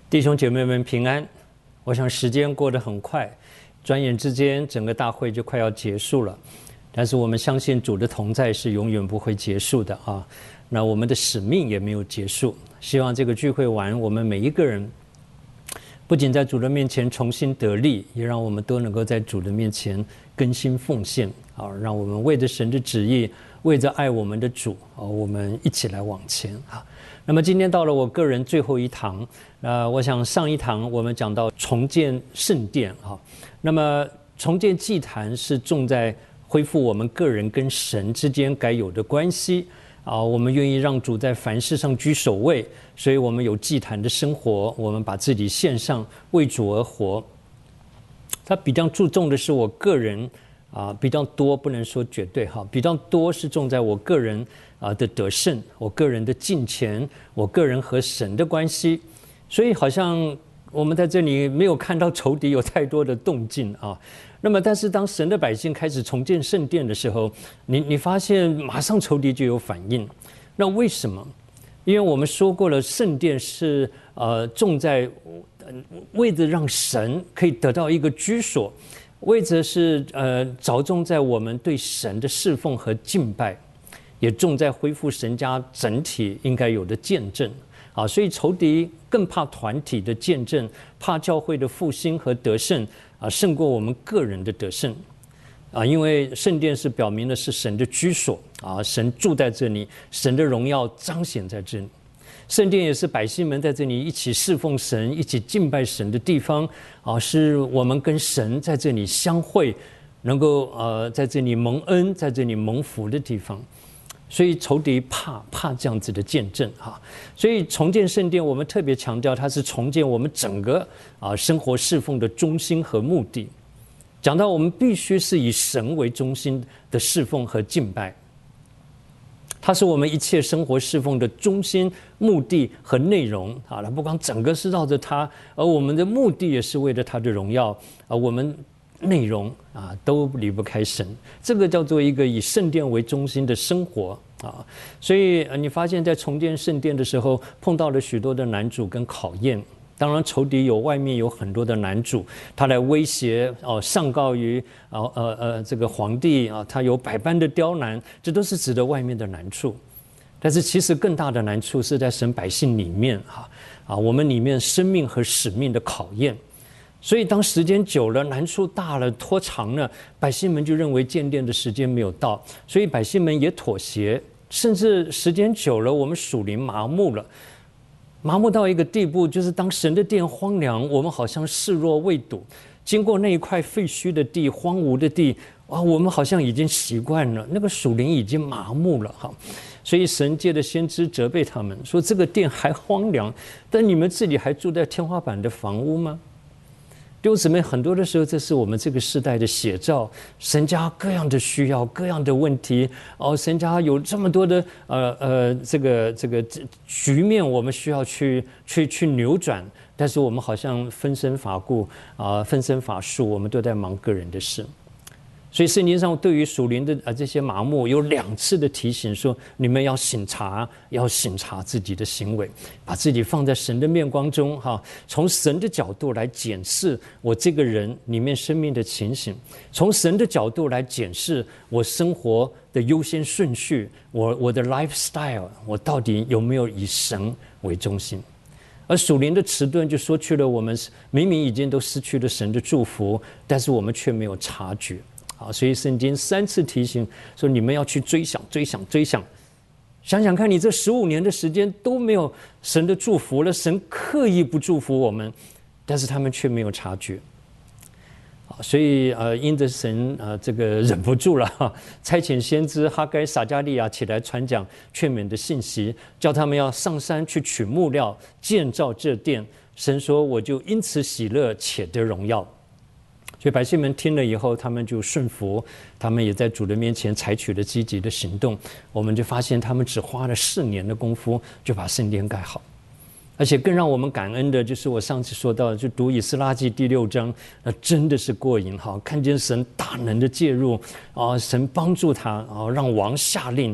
弟兄姐妹们平安。我想时间过得很快，转眼之间整个大会就快要结束了。但是我们相信主的同在是永远不会结束的啊。那我们的使命也没有结束。希望这个聚会完，我们每一个人不仅在主的面前重新得力，也让我们都能够在主的面前更新奉献啊，让我们为着神的旨意，为着爱我们的主啊，我们一起来往前啊。那么今天到了我个人最后一堂，我想上一堂我们讲到重建圣殿啊，那么重建祭坛是重在恢复我们个人跟神之间该有的关系啊，我们愿意让主在凡事上居首位，所以我们有祭坛的生活，我们把自己献上为主而活。他比较注重的是我个人啊，比较多不能说绝对哈，比较多是重在我个人的得胜，我个人的敬虔，我个人和神的关系。所以好像我们在这里没有看到仇敌有太多的动静啊。那么但是当神的百姓开始重建圣殿的时候，你发现马上仇敌就有反应。那为什么？因为我们说过了，圣殿是重在为着让神可以得到一个居所，为着是着重在我们对神的侍奉和敬拜，也重在恢复神家整体应该有的见证啊。所以仇敌更怕团体的见证，怕教会的复兴和得胜啊，胜过我们个人的得胜啊。因为圣殿是表明的是神的居所啊，神住在这里，神的荣耀彰显在这里。圣殿也是百姓们在这里一起侍奉神、一起敬拜神的地方啊，是我们跟神在这里相会，能够在这里蒙恩、在这里蒙福的地方。所以仇敌怕这样子的见证哈。所以重建圣殿，我们特别强调它是重建我们整个生活侍奉的中心和目的。讲到我们必须是以神为中心的侍奉和敬拜，它是我们一切生活侍奉的中心、目的和内容啊。不光整个是绕着它，而我们的目的也是为了它的荣耀，我们内容都离不开神。这个叫做一个以圣殿为中心的生活啊。所以你发现在重建圣殿的时候，碰到了许多的难阻跟考验。当然仇敌外面有很多的难阻，他来威胁上告于这个皇帝啊，他有百般的刁难，这都是指的外面的难处。但是其实更大的难处是在神百姓里面我们里面生命和使命的考验。所以当时间久了，难处大了，拖长了，百姓们就认为建殿的时间没有到，所以百姓们也妥协，甚至时间久了，我们属灵麻木了。麻木到一个地步，就是当神的殿荒凉，我们好像视若未睹。经过那一块废墟的地、荒芜的地我们好像已经习惯了，那个属灵已经麻木了所以神借着先知责备他们说，这个殿还荒凉，但你们自己还住在天花板的房屋吗？弟兄姊妹，很多的时候，这是我们这个时代的写照。神家各样的需要，各样的问题神家有这么多的这个局面，我们需要去扭转，但是我们好像分身乏顾分身乏术，我们都在忙个人的事。所以圣经上对于属灵的这些麻木有2次的提醒，说你们要省察自己的行为，把自己放在神的面光中从神的角度来检视我这个人里面生命的情形，从神的角度来检视我生活的优先顺序，我的 lifestyle， 我到底有没有以神为中心。而属灵的迟钝就说去了，我们明明已经都失去了神的祝福，但是我们却没有察觉所以圣经3次提醒说，你们要去追想，想想看，你这15年的时间都没有神的祝福了，神刻意不祝福我们，但是他们却没有察觉所以因着神这个忍不住了差遣先知哈该、撒迦利亚起来传讲劝勉的信息，叫他们要上山去取木料建造这殿。神说，我就因此喜乐，且得荣耀。所以百姓们听了以后，他们就顺服，他们也在主的面前采取了积极的行动。我们就发现他们只花了4年的功夫就把圣殿盖好。而且更让我们感恩的就是我上次说到，就读以斯拉记第6章，真的是过瘾看见神大能的介入神帮助他让王下令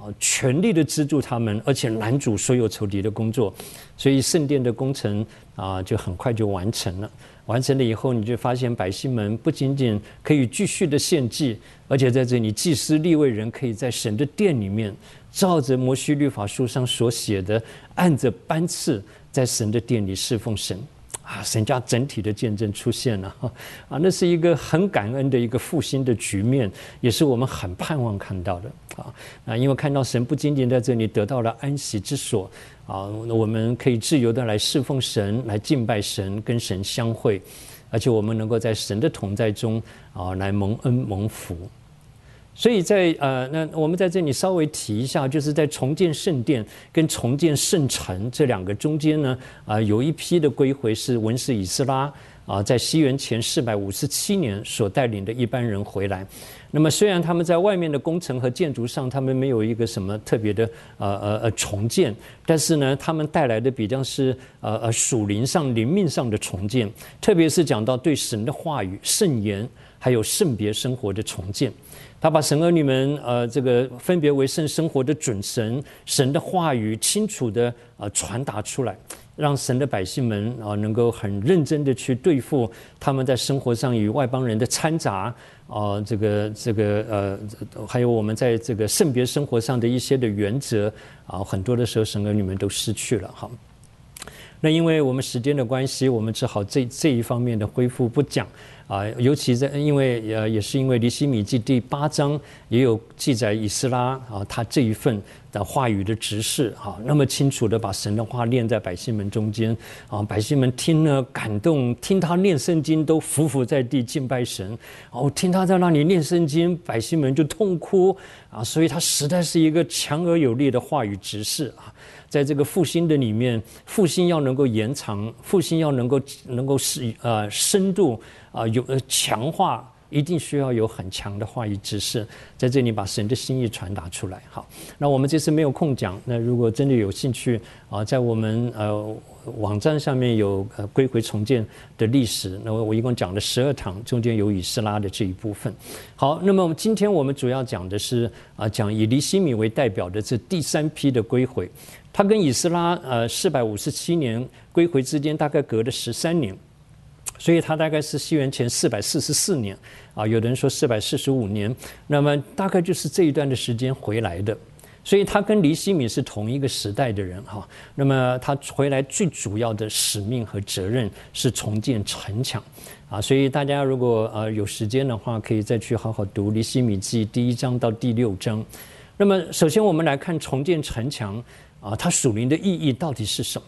全力的资助他们，而且拦阻所有仇敌的工作，所以圣殿的工程就很快就完成了。完成了以后，你就发现百姓们不仅仅可以继续的献祭，而且在这里祭司利未人可以在神的殿里面，照着摩西律法书上所写的，按着班次在神的殿里侍奉神。神家整体的见证出现了那是一个很感恩的一个复兴的局面，也是我们很盼望看到的因为看到神不仅仅在这里得到了安息之所我们可以自由的来侍奉神，来敬拜神，跟神相会，而且我们能够在神的同在中来蒙恩蒙福。所以那我们在这里稍微提一下，就是在重建圣殿跟重建圣城这两个中间呢有一批的归回是文士以斯拉在西元前457年所带领的一般人回来。那么虽然他们在外面的工程和建筑上他们没有一个什么特别的重建，但是呢他们带来的比较是属灵上灵命上的重建，特别是讲到对神的话语圣言还有圣别生活的重建。他把神儿女们这个分别为圣生活的准绳，神的话语清楚的传达出来，让神的百姓们能够很认真的去对付他们在生活上与外邦人的掺杂还有我们在这个圣别生活上的一些的原则很多的时候神儿女们都失去了那因为我们时间的关系，我们只好这一方面的恢复不讲尤其也是因为尼希米记第8章也有记载以斯拉他这一份的话语的执事那么清楚的把神的话念在百姓们中间百姓们听了感动，听他念圣经都伏伏在地敬拜神听他在那里念圣经，百姓们就痛哭所以他实在是一个强而有力的话语执事在这个复兴的里面，复兴要能够延长，复兴要能够深度有强化，一定需要有很强的话语知识，在这里把神的心意传达出来。好，那我们这次没有空讲，那如果真的有兴趣在我们网站上面有归回重建的历史，那我一共讲了12堂，中间有以斯拉的这一部分。好，那么今天我们主要讲的是讲以尼希米为代表的这第3批的归回。他跟以斯拉457年归回之间大概隔了13年，所以他大概是西元前444年有的人说445年，那么大概就是这一段的时间回来的。所以他跟尼希米是同一个时代的人那么他回来最主要的使命和责任是重建城墙所以大家如果有时间的话，可以再去好好读尼希米记第1章到第6章。那么首先我们来看重建城墙它属灵的意义到底是什么？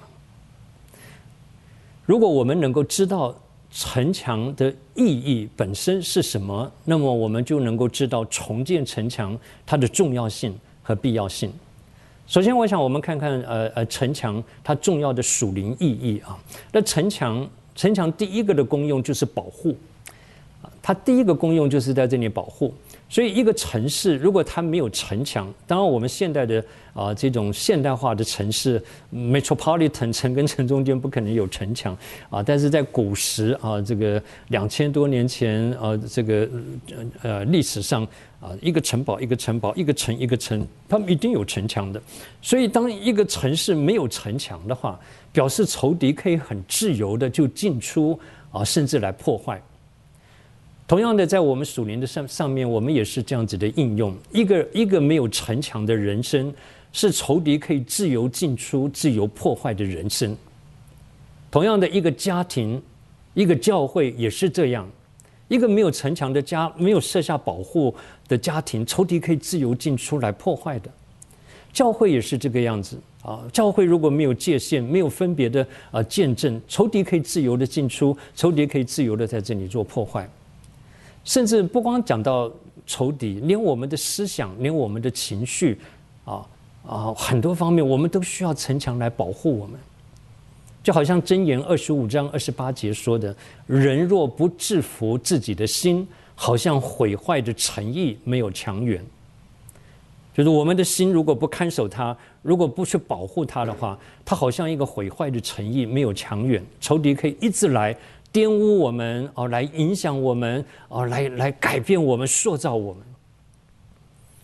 如果我们能够知道城墙的意义本身是什么，那么我们就能够知道重建城墙它的重要性和必要性。首先我想我们看看城墙它重要的属灵意义那城墙第一个的功用就是保护它第一个功用就是在这里保护。所以一个城市如果它没有城墙，当然我们现代的这种现代化的城市 metropolitan 城跟城中间不可能有城墙但是在古时这个2000多年前这个历史上一个城堡一个城堡，一个城一个城，他们一定有城墙的。所以当一个城市没有城墙的话，表示仇敌可以很自由的就进出甚至来破坏。同样的，在我们属灵的上面，我们也是这样子的应用。一个没有城墙的人生，是仇敌可以自由进出、自由破坏的人生。同样的，一个家庭、一个教会也是这样。一个没有城墙的家，没有设下保护的家庭，仇敌可以自由进出来破坏的。教会也是这个样子教会如果没有界限、没有分别的见证，仇敌可以自由的进出，仇敌可以自由的在这里做破坏。甚至不光讲到仇敌，连我们的思想，连我们的情绪很多方面我们都需要城墙来保护我们。就好像箴言25章28节说的，人若不制服自己的心，好像毁坏的城邑没有墙垣。就是我们的心如果不看守它，如果不去保护它的话，它好像一个毁坏的城邑没有墙垣，仇敌可以一直来玷污我们来影响我们来改变我们，塑造我们。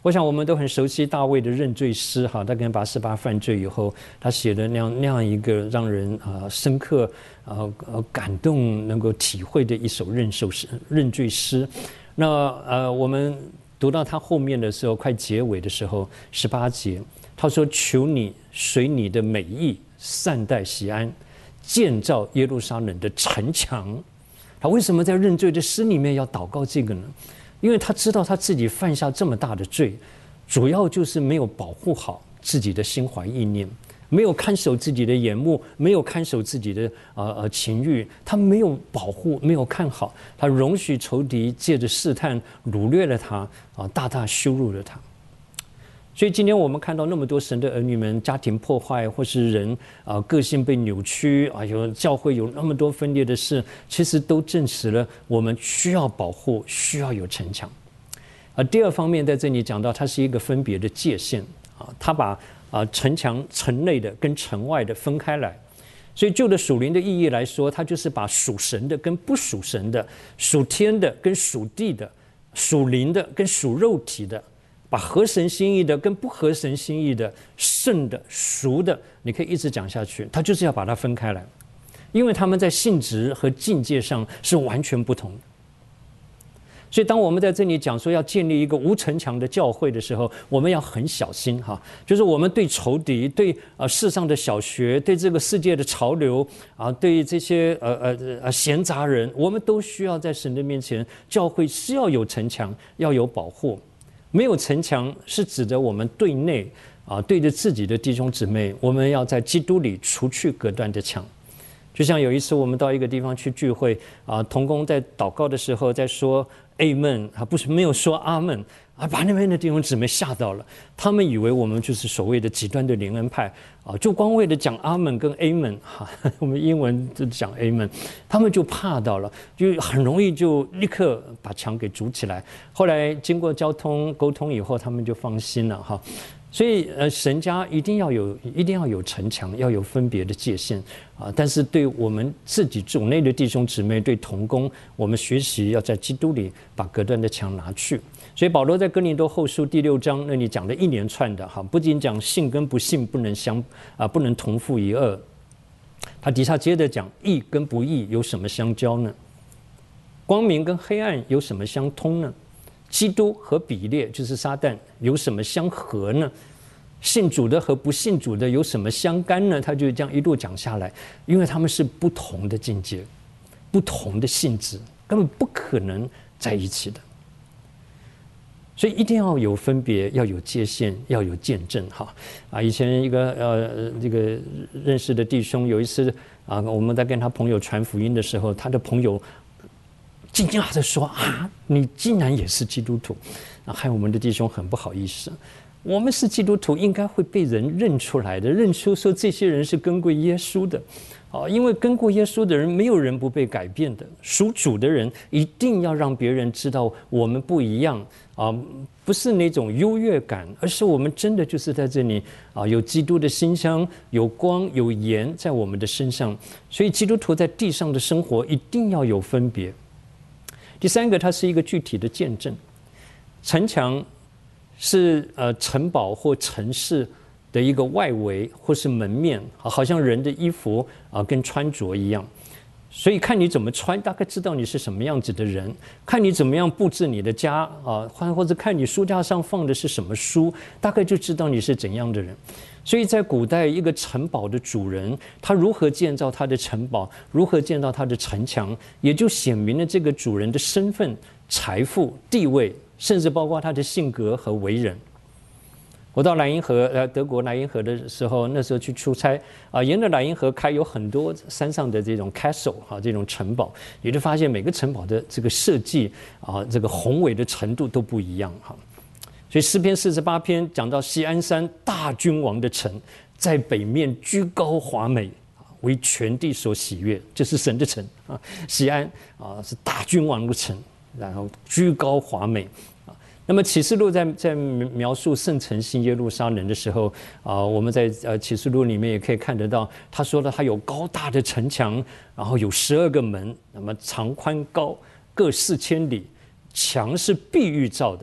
我想我们都很熟悉大卫的认罪诗哈，他跟拔示巴犯罪以后，他写的那样一个让人深刻感动能够体会的一首认罪诗。那我们读到他后面的时候，快结尾的时候18节，他说：“求你随你的美意善待锡安，建造耶路撒冷的城墙。”他为什么在认罪的诗里面要祷告这个呢？因为他知道他自己犯下这么大的罪，主要就是没有保护好自己的心怀意念，没有看守自己的眼目，没有看守自己的情欲，他没有保护，没有看好，他容许仇敌借着试探掳掠了他，大大羞辱了他。所以今天我们看到那么多神的儿女们家庭破坏，或是人个性被扭曲有教会有那么多分裂的事，其实都证实了我们需要保护，需要有城墙。第二方面在这里讲到，它是一个分别的界限它把城墙城内的跟城外的分开来。所以就的属灵的意义来说，它就是把属神的跟不属神的，属天的跟属地的，属灵的跟属肉体的，把合神心意的跟不合神心意的，圣的俗的，你可以一直讲下去，他就是要把它分开来，因为他们在性质和境界上是完全不同的。所以当我们在这里讲说要建立一个无城墙的教会的时候，我们要很小心就是我们对仇敌，对世上的小学，对这个世界的潮流对这些闲杂人，我们都需要在神的面前，教会是要有城墙，要有保护。没有城墙是指着我们对内对着自己的弟兄姊妹，我们要在基督里除去隔断的墙。就像有一次我们到一个地方去聚会同工在祷告的时候在说 Amen 不是没有说阿门把那边的弟兄姊妹吓到了，他们以为我们就是所谓的极端的灵恩派就光为了讲阿门跟 Amen 我们英文就讲 Amen， 他们就怕到了，就很容易就立刻把墙给筑起来。后来经过交通沟通以后，他们就放心了所以神家一定要有城墙，要有分别的界限但是对我们自己主内的弟兄姊妹，对同工，我们学习要在基督里把隔断的墙拿去。所以保罗在哥林多后书第6章那里讲了一连串的不仅讲信跟不信不能同负一軛，他底下接着讲义跟不义有什么相交呢？光明跟黑暗有什么相通呢？基督和比列就是撒旦有什么相合呢？信主的和不信主的有什么相干呢？他就这样一路讲下来，因为他们是不同的境界，不同的性质，根本不可能在一起的。所以一定要有分别，要有界限，要有见证以前一个这个认识的弟兄，有一次我们在跟他朋友传福音的时候，他的朋友惊讶地说你竟然也是基督徒害我们的弟兄很不好意思。我们是基督徒应该会被人认出来的，认出说这些人是跟过耶稣的因为跟过耶稣的人没有人不被改变的，属主的人一定要让别人知道我们不一样不是那种优越感，而是我们真的就是在这里有基督的馨香，有光有盐在我们的身上。所以基督徒在地上的生活一定要有分别。第三个，它是一个具体的见证。城墙是城堡或城市的一个外围或是门面好像人的衣服跟穿着一样，所以看你怎么穿，大概知道你是什么样子的人；看你怎么样布置你的家或者看你书架上放的是什么书，大概就知道你是怎样的人。所以在古代，一个城堡的主人，他如何建造他的城堡，如何建造他的城墙，也就显明了这个主人的身份、财富、地位，甚至包括他的性格和为人。我到莱茵河德国莱茵河的时候，那时候去出差沿着莱茵河开，有很多山上的这种 castle 这种城堡，也就发现每个城堡的这个设计这个宏伟的程度都不一样所以诗篇48篇讲到锡安山大君王的城，在北面居高华美，为全地所喜悦，这是神的城锡安是大君王的城，然后居高华美那么启示录在描述圣城新耶路撒冷的时候我们在启示录里面也可以看得到，他说了他有高大的城墙，然后有12个门，那么长宽高各4000里，墙是碧玉造的，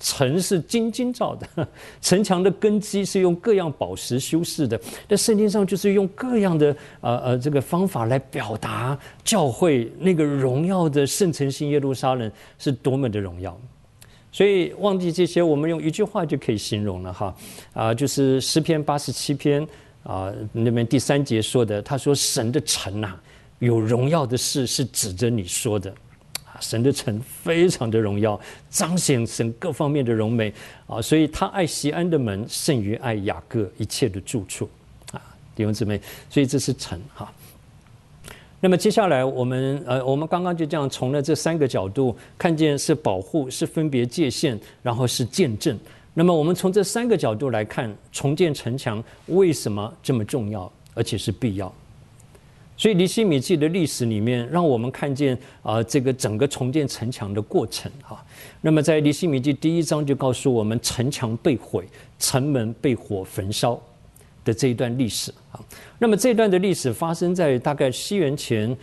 城是金金造的，城墙的根基是用各样宝石修饰的。在圣经上就是用各样的这个方法来表达教会那个荣耀的圣城新耶路撒冷是多么的荣耀。所以忘记这些，我们用一句话就可以形容了哈，就是诗篇87篇那边第3节说的，他说神的城有荣耀的事是指着你说的。神的城非常的荣耀，彰显神各方面的荣美所以他爱锡安的门胜于爱雅各一切的住处弟兄姊妹，所以这是城那么接下来我们刚刚就这样从了这3个角度看见是保护，是分别界限，然后是见证。那么我们从这3个角度来看，重建城墙为什么这么重要，而且是必要。所以尼希米记的历史里面让我们看见这个整个重建城墙的过程那么在尼希米记第1章就告诉我们城墙被毁，城门被火焚烧的这一段历史那么这一段的历史发生在大概西元前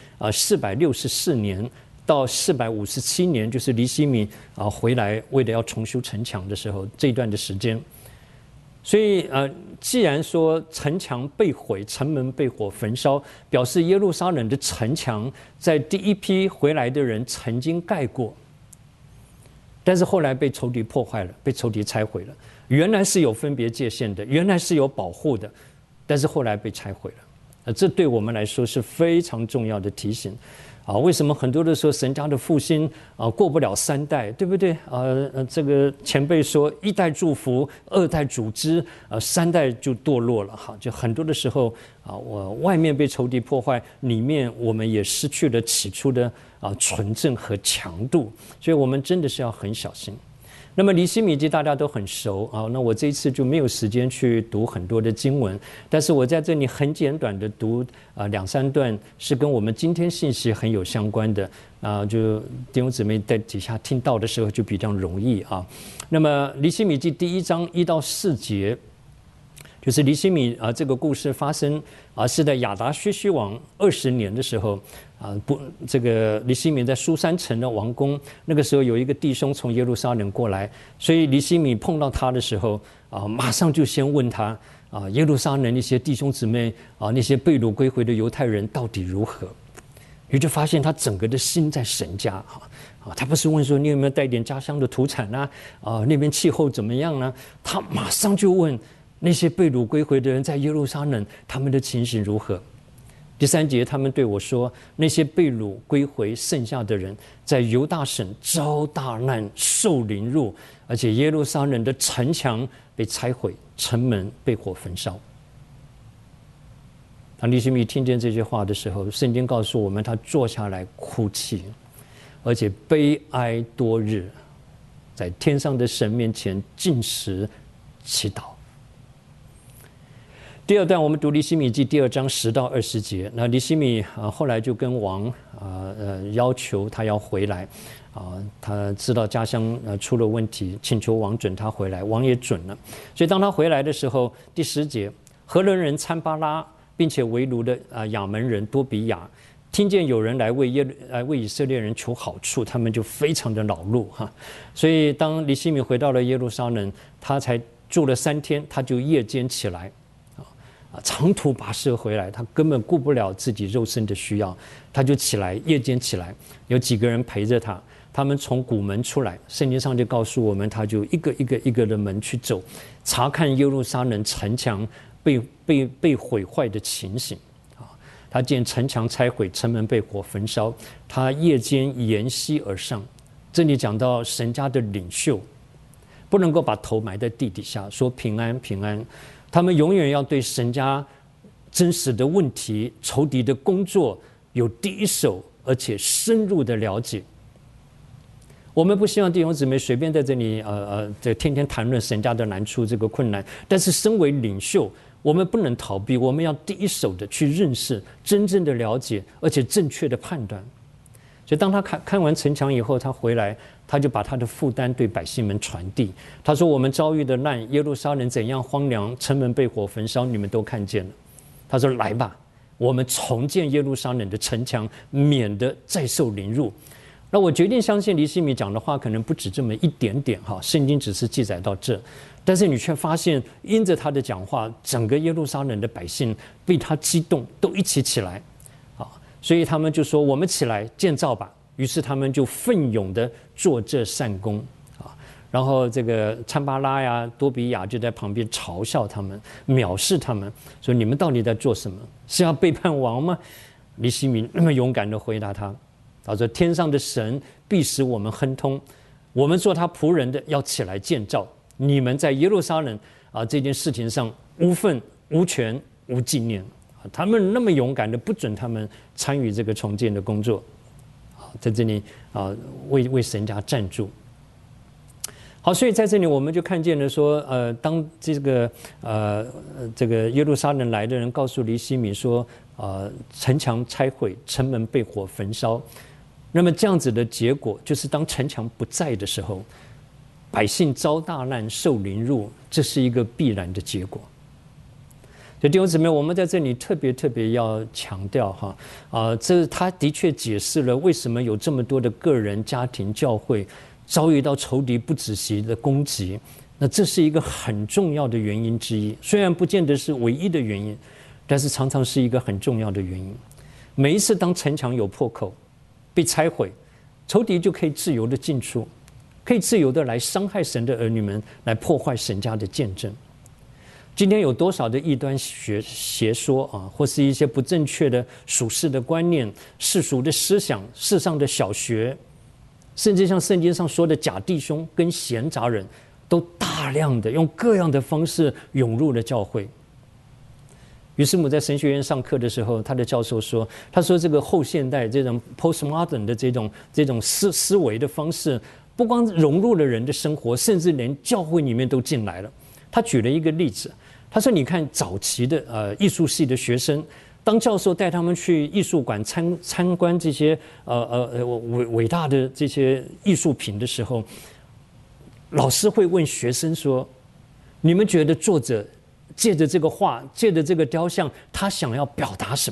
464年到457年，就是尼希米回来为了要重修城墙的时候，这一段的时间。所以既然说城墙被毁，城门被火焚烧，表示耶路撒冷的城墙在第一批回来的人曾经盖过，但是后来被仇敌破坏了，被仇敌拆毁了。原来是有分别界限的，原来是有保护的，但是后来被拆毁了这对我们来说是非常重要的提醒为什么很多的时候神家的复兴过不了3代，对不对这个前辈说1代祝福，2代主织，3代就堕落了就很多的时候我外面被仇敌破坏，里面我们也失去了起初的纯正和强度，所以我们真的是要很小心。那么尼希米记大家都很熟那我这一次就没有时间去读很多的经文，但是我在这里很简短的读2-3段是跟我们今天信息很有相关的就弟兄姊妹在底下听到的时候就比较容易那么尼希米记第1章1到4节，就是尼希米这个故事发生是在亚达薛西王20年的时候这个尼希米在苏珊城的王宫，那个时候有一个弟兄从耶路撒冷过来，所以尼希米碰到他的时候马上就先问他耶路撒冷那些弟兄姊妹那些被掳归回的犹太人到底如何。你就发现他整个的心在神家他不是问说你有没有带点家乡的土产那边气候怎么样呢？他马上就问那些被掳归回的人在耶路撒冷他们的情形如何。第3节他们对我说，那些被掳归回剩下的人在犹大省遭大难，受凌辱，而且耶路撒冷的城墙被拆毁，城门被火焚烧。当尼希米听见这些话的时候，圣经告诉我们他坐下来哭泣，而且悲哀多日，在天上的神面前禁食祈祷。第2段我们读尼希米记第2章10到20节，那尼希米后来就跟王要求他要回来他知道家乡出了问题，请求王准他回来，王也准了。所以当他回来的时候，第10节，何伦人参巴拉并且为奴的亚门人多比亚听见有人来为以色列人求好处，他们就非常的恼怒所以当尼希米回到了耶路撒冷，他才住了3天，他就夜间起来长途跋涉回来，他根本顾不了自己肉身的需要，他就起来，夜间起来，有几个人陪着他，他们从古门出来，圣经上就告诉我们，他就一个的门去走，查看耶路撒冷城墙被毁坏的情形他见城墙拆毁，城门被火焚烧，他夜间沿溪而上。这里讲到神家的领袖不能够把头埋在地底下说平安平安，他们永远要对神家真实的问题、仇敌的工作有第一手而且深入的了解。我们不希望弟兄姊妹随便在这里天天谈论神家的难处这个困难，但是身为领袖，我们不能逃避，我们要第一手的去认识，真正的了解，而且正确的判断。所以当他看完城墙以后，他回来，他就把他的负担对百姓们传递。他说，我们遭遇的难，耶路撒冷怎样荒凉，城门被火焚烧，你们都看见了。他说，来吧，我们重建耶路撒冷的城墙，免得再受凌辱。 那我决定相信尼希米讲的话可能不止这么一点点哈，圣经只是记载到这，但是你却发现因着他的讲话，整个耶路撒冷的百姓被他激动，都一起起来啊，所以他们就说我们起来建造吧，于是他们就奋勇的做这善工啊，然后这个参巴拉呀、多比亚就在旁边嘲笑他们，藐视他们，说你们到底在做什么？是要背叛王吗？尼希米那么勇敢的回答他。他说：“天上的神必使我们亨通，我们做他仆人的要起来建造。你们在耶路撒冷这件事情上无份无权无纪念。他们那么勇敢的不准他们参与这个重建的工作，在这里为神家站住。好，所以在这里我们就看见了说，当这个耶路撒冷来的人告诉尼希米说，城墙拆毁，城门被火焚烧。”那么这样子的结果，就是当城墙不在的时候，百姓遭大难、受凌辱，这是一个必然的结果。所以弟兄姊妹，我们在这里特别要强调哈，这他的确解释了为什么有这么多的个人、家庭、教会遭遇到仇敌不止息的攻击。那这是一个很重要的原因之一，虽然不见得是唯一的原因，但是常常是一个很重要的原因。每一次当城墙有破口，被拆毁，仇敌就可以自由的进出，可以自由的来伤害神的儿女们，来破坏神家的见证。今天有多少的异端邪说或是一些不正确的属世的观念、世俗的思想、世上的小学，甚至像圣经上说的假弟兄跟闲杂人，都大量的用各样的方式涌入了教会。于是我在神学院上课的时候，他的教授说，他说这个后现代这种 postmodern 的这种思维的方式，不光融入了人的生活，甚至连教会里面都进来了。他举了一个例子，他说你看早期的艺术系的学生，当教授带他们去艺术馆参观这些伟大的这些艺术品的时候，老师会问学生说，你们觉得作者借着这个画，借着这个雕像，他想要表达什么？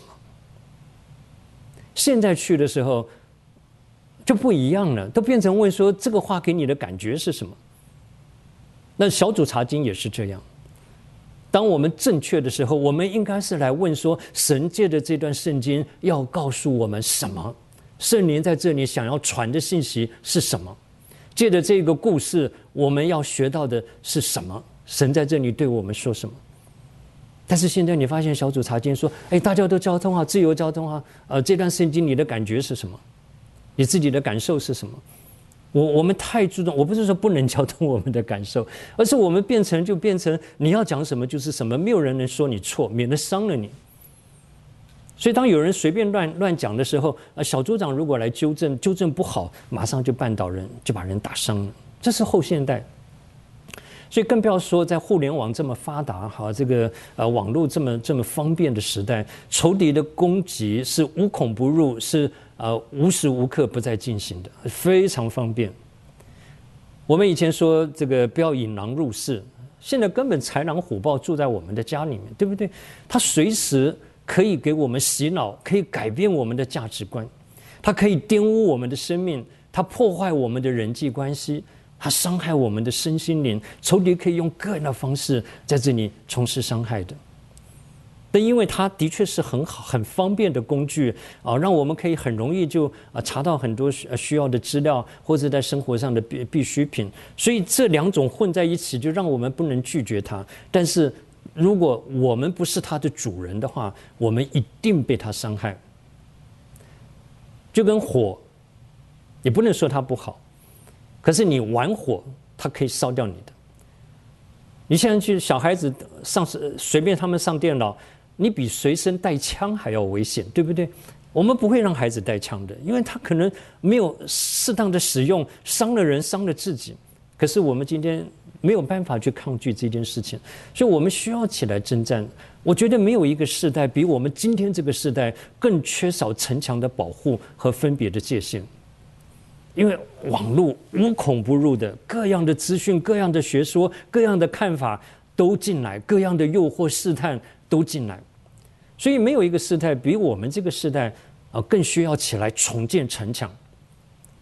现在去的时候就不一样了，都变成问说这个画给你的感觉是什么？那小组查经也是这样。当我们正确的时候，我们应该是来问说，神借着这段圣经要告诉我们什么？圣灵在这里想要传的信息是什么？借着这个故事，我们要学到的是什么？神在这里对我们说什么？但是现在你发现小组查经说，大家都交通啊，自由交通啊，这段圣经你的感觉是什么？你自己的感受是什么？我们太注重，我不是说不能交通我们的感受，而是我们变成你要讲什么就是什么，没有人能说你错，免得伤了你。所以当有人随便乱讲的时候，小组长如果来纠正不好，马上就绊倒人，就把人打伤了。这是后现代。所以更不要说在互联网这么发达这个网络这么方便的时代，仇敌的攻击是无孔不入，是无时无刻不在进行的，非常方便。我们以前说这个不要引狼入室，现在根本豺狼虎豹住在我们的家里面，对不对？他随时可以给我们洗脑，可以改变我们的价值观，他可以玷污我们的生命，他破坏我们的人际关系，他伤害我们的身心灵，仇敌可以用各样的方式在这里从事伤害的。但因为它的确是很好、很方便的工具让我们可以很容易就查到很多需要的资料，或者在生活上的必需品，所以这两种混在一起，就让我们不能拒绝它。但是如果我们不是它的主人的话，我们一定被它伤害。就跟火，也不能说它不好，可是你玩火，它可以烧掉你的。你现在去小孩子随便他们上电脑，你比随身带枪还要危险，对不对？我们不会让孩子带枪的，因为他可能没有适当的使用，伤了人，伤了自己。可是我们今天没有办法去抗拒这件事情，所以我们需要起来征战。我觉得没有一个世代比我们今天这个世代更缺少城墙的保护和分别的界限。因为网络无孔不入的各样的资讯、各样的学说、各样的看法都进来，各样的诱惑试探都进来，所以没有一个世代比我们这个世代更需要起来重建城墙。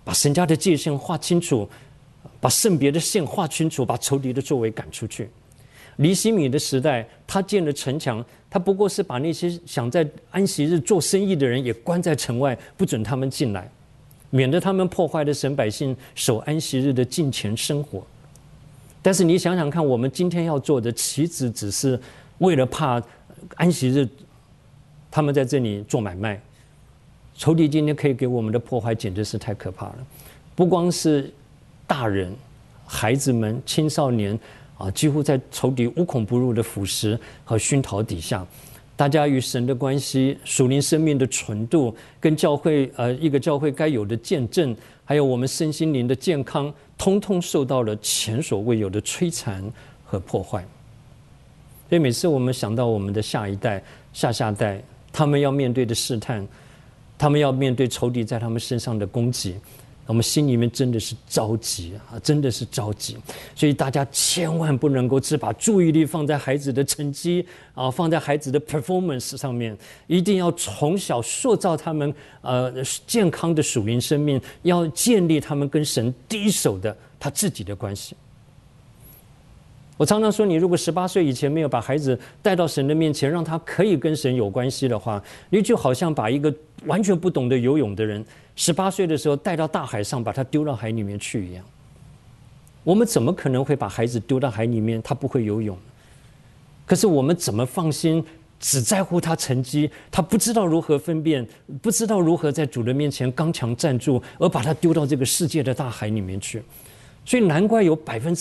把神家的界限划清楚，把圣别的线划清楚，把仇敌的作为赶出去。尼希米的时代，他建了城墙，他不过是把那些想在安息日做生意的人也关在城外，不准他们进来，免得他们破坏了神百姓守安息日的敬虔生活。但是你想想看，我们今天要做的，岂止只是为了怕安息日他们在这里做买卖？仇敌今天可以给我们的破坏简直是太可怕了。不光是大人、孩子们、青少年几乎在仇敌无孔不入的腐蚀和熏陶底下，大家与神的关系、属灵生命的纯度，跟教会一个教会该有的见证，还有我们身心灵的健康，通通受到了前所未有的摧残和破坏。所以每次我们想到我们的下一代、下代，他们要面对的试探，他们要面对仇敌在他们身上的攻击，我们心里面真的是着急真的是着急。所以大家千万不能够只把注意力放在孩子的成绩放在孩子的 performance 上面，一定要从小塑造他们健康的属灵生命，要建立他们跟神第一手的他自己的关系。我常常说，你如果18岁以前没有把孩子带到神的面前，让他可以跟神有关系的话，你就好像把一个完全不懂得游泳的人18岁的时候带到大海上，把他丢到海里面去一样。我们怎么可能会把孩子丢到海里面，他不会游泳？可是我们怎么放心只在乎他成绩，他不知道如何分辨，不知道如何在主的面前刚强站住，而把他丢到这个世界的大海里面去？所以难怪有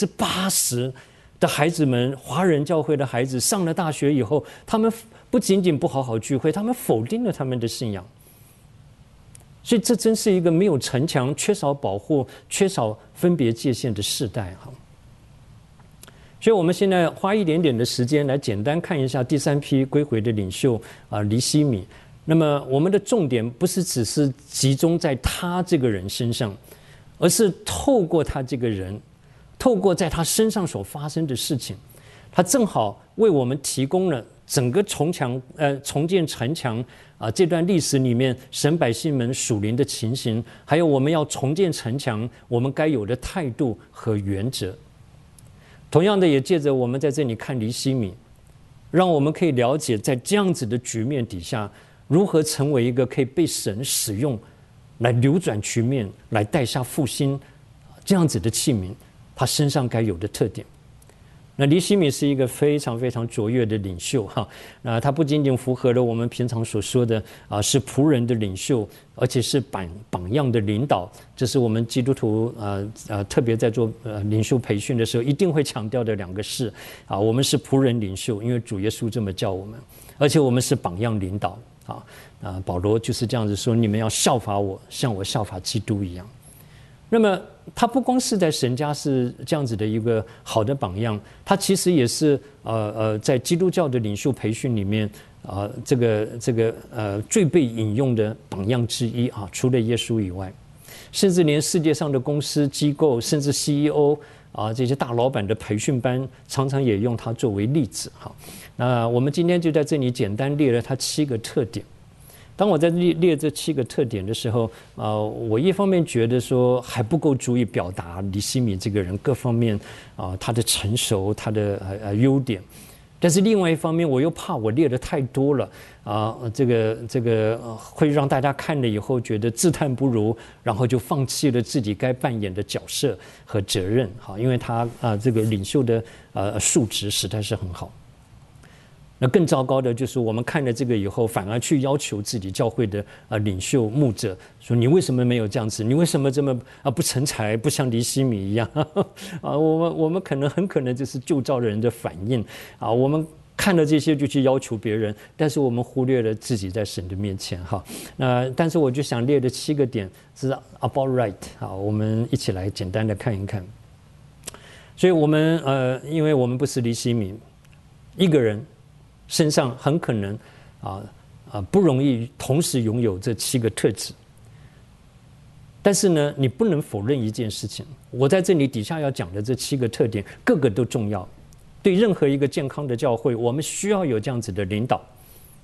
80%的孩子们，华人教会的孩子上了大学以后，他们不仅仅不好好聚会，他们否定了他们的信仰。所以这真是一个没有城墙、缺少保护、缺少分别界限的世代所以我们现在花一点点的时间来简单看一下第3批归回的领袖尼希米。那么我们的重点不是只是集中在他这个人身上，而是透过他这个人，透过在他身上所发生的事情，他正好为我们提供了整个重建城墙这段历史里面神百姓们属灵的情形，还有我们要重建城墙我们该有的态度和原则。同样的，也借着我们在这里看尼希米，让我们可以了解在这样子的局面底下，如何成为一个可以被神使用来扭转局面、来带下复兴这样子的器皿，他身上该有的特点。那尼希米是一个非常非常卓越的领袖那他不仅仅符合了我们平常所说的是仆人的领袖，而且是榜样的领导。这是我们基督徒特别在做领袖培训的时候一定会强调的2个事我们是仆人领袖，因为主耶稣这么叫我们，而且我们是榜样领导保罗就是这样子说，你们要效法我，像我效法基督一样。那么他不光是在神家是这样子的一个好的榜样，他其实也是在基督教的领袖培训里面这个最被引用的榜样之一除了耶稣以外，甚至连世界上的公司机构，甚至 CEO 这些大老板的培训班，常常也用他作为例子那我们今天就在这里简单列了他7个特点。当我在列这7个特点的时候我一方面觉得说还不够足以表达尼希米这个人各方面他的成熟，他的优点，但是另外一方面我又怕我列的太多了这个会让大家看了以后觉得自叹不如，然后就放弃了自己该扮演的角色和责任因为他这个领袖的素质实在是很好。那更糟糕的就是我们看了这个以后，反而去要求自己教会的领袖牧者说，你为什么没有这样子？你为什么这么不成才，不像尼希米一样我们很可能就是旧造人的反应我们看了这些就去要求别人，但是我们忽略了自己在神的面前但是我就想列的7个点是 about right 我们一起来简单的看一看。所以我们因为我们不是尼希米，一个人身上很可能不容易同时拥有这7个特质。但是呢，你不能否认一件事情，我在这里底下要讲的这7个特点个个都重要，对任何一个健康的教会我们需要有这样子的领导。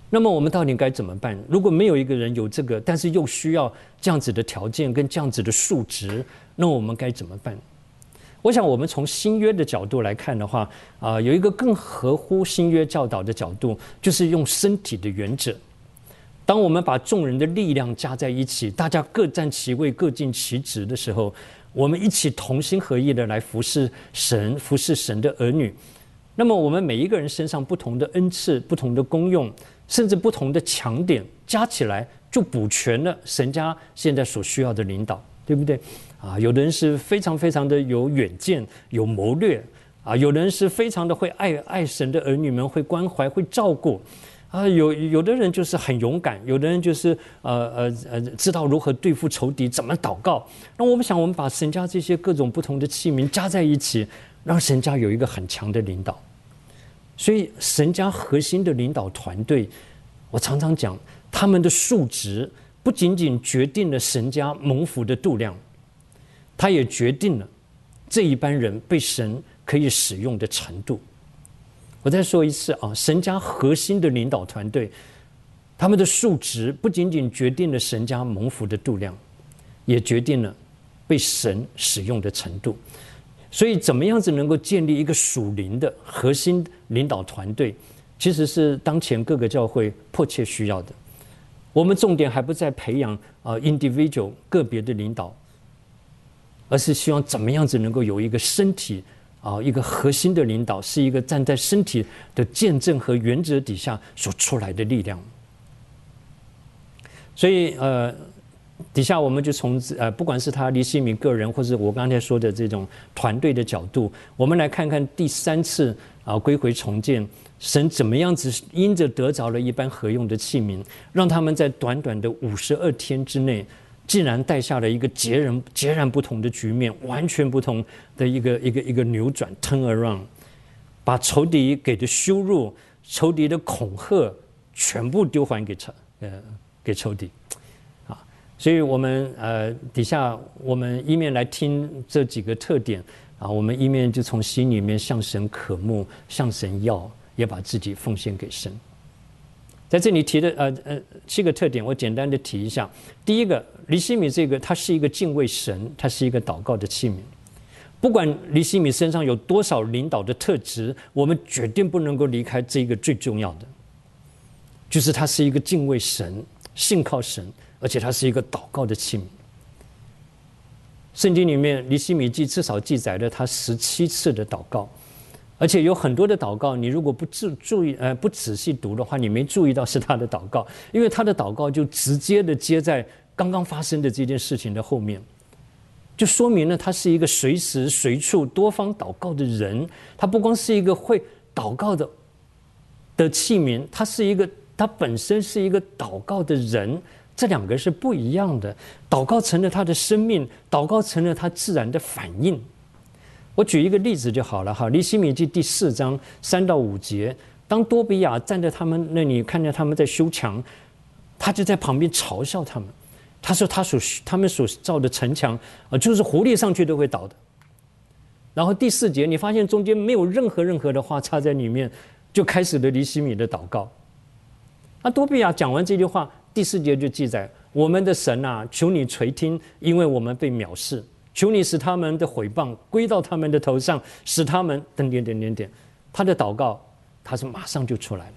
那么我们到底该怎么办？如果没有一个人有这个，但是又需要这样子的条件跟这样子的数值，那我们该怎么办？我想我们从新约的角度来看的话，有一个更合乎新约教导的角度，就是用身体的原则。当我们把众人的力量加在一起，大家各占其位，各尽其职的时候，我们一起同心合意的来服侍神，服侍神的儿女。那么我们每一个人身上不同的恩赐、不同的功用，甚至不同的强点，加起来就补全了神家现在所需要的领导，对不对？有的人是非常非常的有远见、有谋略有的人是非常的会爱神的儿女们，会关怀、会照顾有的人就是很勇敢，有的人就是知道如何对付仇敌，怎么祷告。那我们想，我们把神家这些各种不同的器皿加在一起，让神家有一个很强的领导。所以神家核心的领导团队，我常常讲，他们的数值不仅仅决定了神家蒙福的度量，他也决定了这一班人被神可以使用的程度。我再说一次神家核心的领导团队，他们的数值不仅仅决定了神家蒙福的度量，也决定了被神使用的程度。所以怎么样子能够建立一个属灵的核心领导团队，其实是当前各个教会迫切需要的。我们重点还不在培养individual 个别的领导，而是希望怎么样子能够有一个身体一个核心的领导，是一个站在身体的见证和原则底下所出来的力量。所以底下我们就从不管是他黎希米个人，或是我刚才说的这种团队的角度，我们来看看第3次归回重建，神怎么样子因着得着了一般合用的器皿，让他们在短短的52天之内，竟然带下了一个截然不同的局面，完全不同的一个扭转 turn around， 把仇敌给的羞辱、仇敌的恐吓全部丢还给仇敌所以我们底下我们一面来听这几个特点我们一面就从心里面向神渴慕，向神要，也把自己奉献给神。在这里提的7个特点，我简单的提一下。第一个，黎希米这个他是一个敬畏神，他是一个祷告的器皿。不管黎希米身上有多少领导的特质，我们决定不能够离开这个最重要的，就是他是一个敬畏神、信靠神，而且他是一个祷告的器皿。圣经里面黎希米记至少记载了他17次的祷告，而且有很多的祷告，你如果不仔细读的话，你没注意到是他的祷告，因为他的祷告就直接的接在刚刚发生的这件事情的后面，就说明了他是一个随时随处多方祷告的人。他不光是一个会祷告的器皿，他本身是一个祷告的人，这2个是不一样的。祷告成了他的生命，祷告成了他自然的反应。我举一个例子就好了黎希米记第4章3到5节，当多比亚站在他们那里，看见他们在修墙，他就在旁边嘲笑他们。他说他们所造的城墙就是狐狸上去都会倒的。然后第4节，你发现中间没有任何的话插在里面，就开始了黎希米的祷告。多比亚讲完这句话，第4节就记载：我们的神求你垂听，因为我们被藐视。求你使他们的毁谤归到他们的头上，使他们……他的祷告，他是马上就出来了。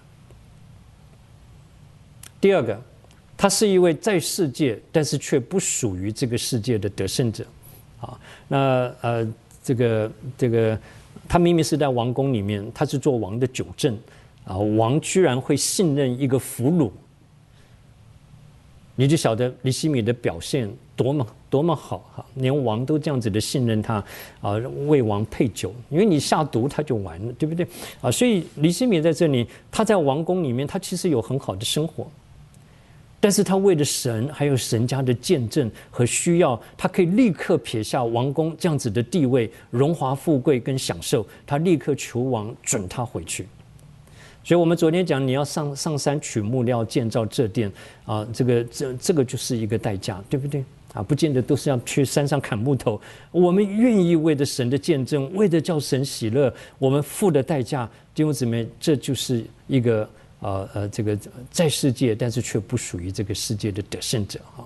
第二个，他是一位在世界但是却不属于这个世界的得胜者这个他明明是在王宫里面，他是做王的酒政王居然会信任一个俘虏，你就晓得黎希米的表现多么好连王都这样子的信任他为王配酒，因为你下毒他就完了，对不对所以黎希米在这里，他在王宫里面，他其实有很好的生活，但是他为了神还有神家的见证和需要，他可以立刻撇下王宫这样子的地位、荣华富贵跟享受，他立刻求王准他回去。所以我们昨天讲，你要上山取木料建造这殿这个就是一个代价，对不对不见得都是要去山上砍木头。我们愿意为了神的见证，为了叫神喜乐，我们付的代价，弟兄姊妹，这就是一个这个在世界，但是却不属于这个世界的得胜者哈。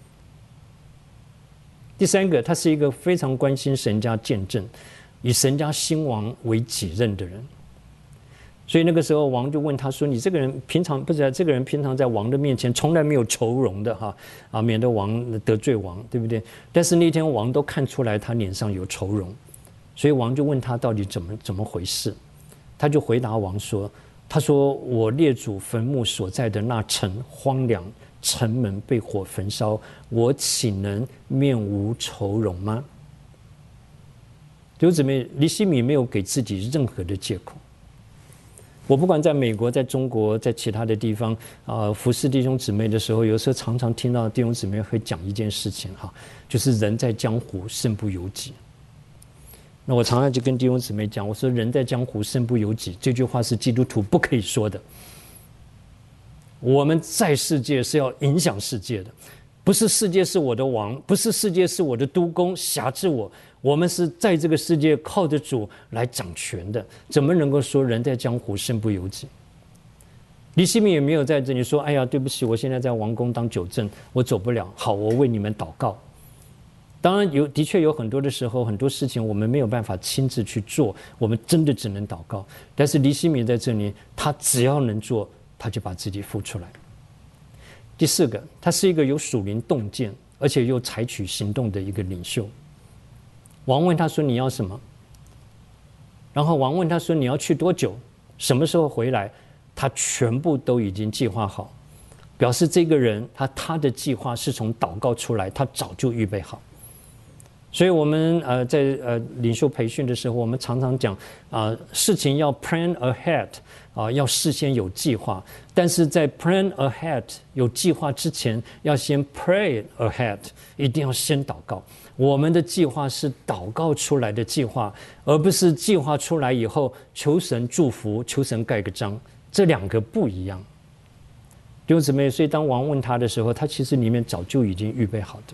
第三个，他是一个非常关心神家见证，以神家兴亡为己任的人。所以那个时候王就问他说：“你这个人平常不是这个人平常在王的面前从来没有愁容的哈啊，免得王得罪王，对不对？但是那天王都看出来他脸上有愁容，所以王就问他到底怎么回事。他就回答王说：他说我列祖坟墓所在的那城荒凉，城门被火焚烧，我岂能面无愁容吗？”弟兄姊妹，尼希米没有给自己任何的借口。我不管在美国、在中国、在其他的地方服侍弟兄姊妹的时候，有时候常常听到弟兄姊妹会讲一件事情哈，就是人在江湖身不由己。那我常常就跟弟兄姊妹讲，我说人在江湖身不由己，这句话是基督徒不可以说的。我们在世界是要影响世界的，不是世界是我的王，不是世界是我的督工辖制我。我们是在这个世界靠着主来掌权的，怎么能够说人在江湖身不由己？尼希米也没有在这里说：“哎呀，对不起，我现在在王宫当酒政，我走不了。好，我为你们祷告。”当然的确有很多的时候，很多事情我们没有办法亲自去做，我们真的只能祷告。但是尼希米在这里，他只要能做，他就把自己付出来。第四个，他是一个有属灵洞见，而且又采取行动的一个领袖。王问他说：“你要什么？”然后王问他说：“你要去多久？什么时候回来？”他全部都已经计划好，表示这个人他的计划是从祷告出来，他早就预备好。所以我们在领袖培训的时候，我们常常讲事情要 plan ahead 要事先有计划，但是在 plan ahead 有计划之前，要先 pray ahead， 一定要先祷告。我们的计划是祷告出来的计划，而不是计划出来以后求神祝福、求神盖个章，这两个不一样。弟兄姊妹，所以当王问他的时候，他其实里面早就已经预备好的。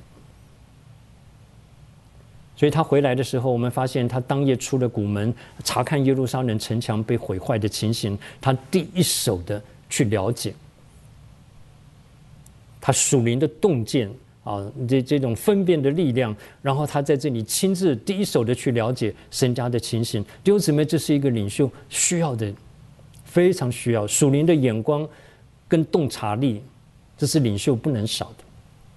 所以他回来的时候，我们发现他当夜出了谷门，查看耶路撒冷城墙被毁坏的情形，他第一手的去了解，他属灵的洞见这种分辨的力量，然后他在这里亲自第一手的去了解神家的情形。弟兄姊妹，这是一个领袖需要的，非常需要属灵的眼光跟洞察力，这是领袖不能少的。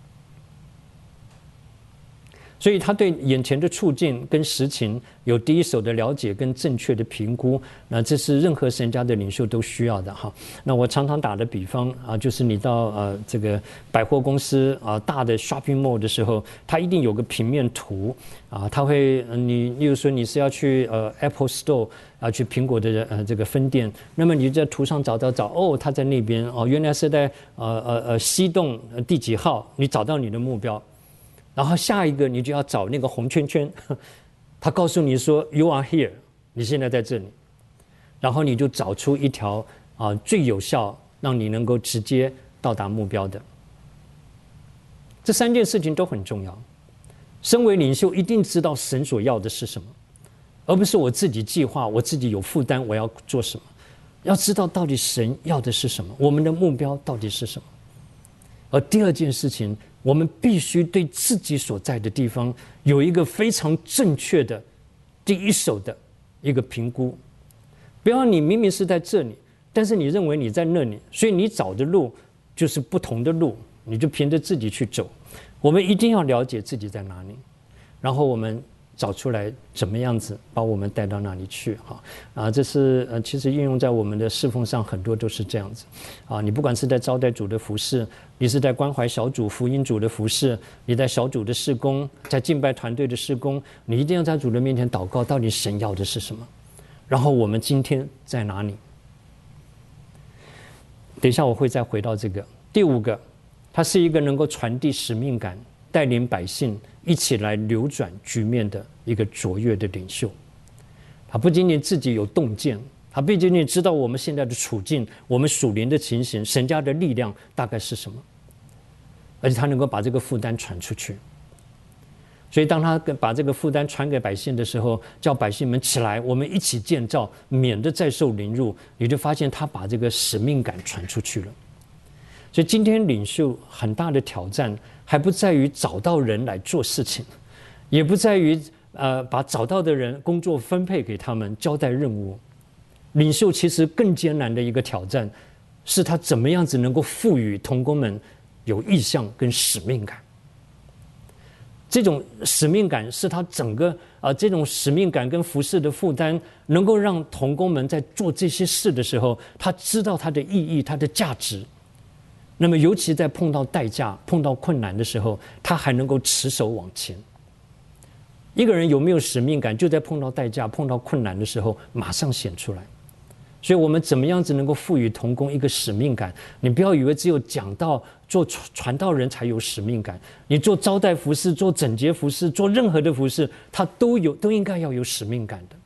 所以他对眼前的处境跟实情有第一手的了解跟正确的评估，那这是任何神家的领袖都需要的哈。那我常常打的比方就是你到这个百货公司大的 shopping mall 的时候，它一定有个平面图它会例如说你是要去Apple Store 去苹果的这个分店，那么你在图上找它在那边原来是在西栋第几号，你找到你的目标。然后下一个你就要找那个红圈圈，他告诉你说 You are here， 你现在在这里，然后你就找出一条最有效让你能够直接到达目标的。这三件事情都很重要。身为领袖一定知道神所要的是什么，而不是我自己计划，我自己有负担，我要做什么。要知道到底神要的是什么，我们的目标到底是什么。而第二件事情，我们必须对自己所在的地方有一个非常正确的第一手的一个评估。不要你明明是在这里，但是你认为你在那里，所以你找的路就是不同的路，你就凭着自己去走。我们一定要了解自己在哪里，然后我们找出来怎么样子把我们带到那里去这是其实运用在我们的侍奉上，很多都是这样子你不管是在招待组的服事，你是在关怀小组福音组的服事，你在小组的事工，在敬拜团队的事工，你一定要在主的面前祷告，到底神要的是什么，然后我们今天在哪里。等一下我会再回到这个第五个，他是一个能够传递使命感，带领百姓一起来扭转局面的一个卓越的领袖。他不仅仅自己有洞见，他不仅仅知道我们现在的处境，我们属灵的情形，神家的力量大概是什么，而且他能够把这个负担传出去。 所以当他把这个负担传给百姓的时候，叫百姓们起来，我们一起建造，免得再受凌辱。你就发现他把这个使命感传出去了。所以今天领袖很大的挑战，还不在于找到人来做事情，也不在于把找到的人工作分配给他们，交代任务。领袖其实更艰难的一个挑战，是他怎么样子能够赋予同工们有意向跟使命感。这种使命感是他整个这种使命感跟服事的负担，能够让同工们在做这些事的时候，他知道它的意义、它的价值。那么尤其在碰到代价、碰到困难的时候，他还能够持守往前。一个人有没有使命感，就在碰到代价、碰到困难的时候马上显出来。所以我们怎么样子能够赋予同工一个使命感？你不要以为只有讲道、做传道人才有使命感，你做招待服事、做整洁服事、做任何的服事，他都应该要有使命感的。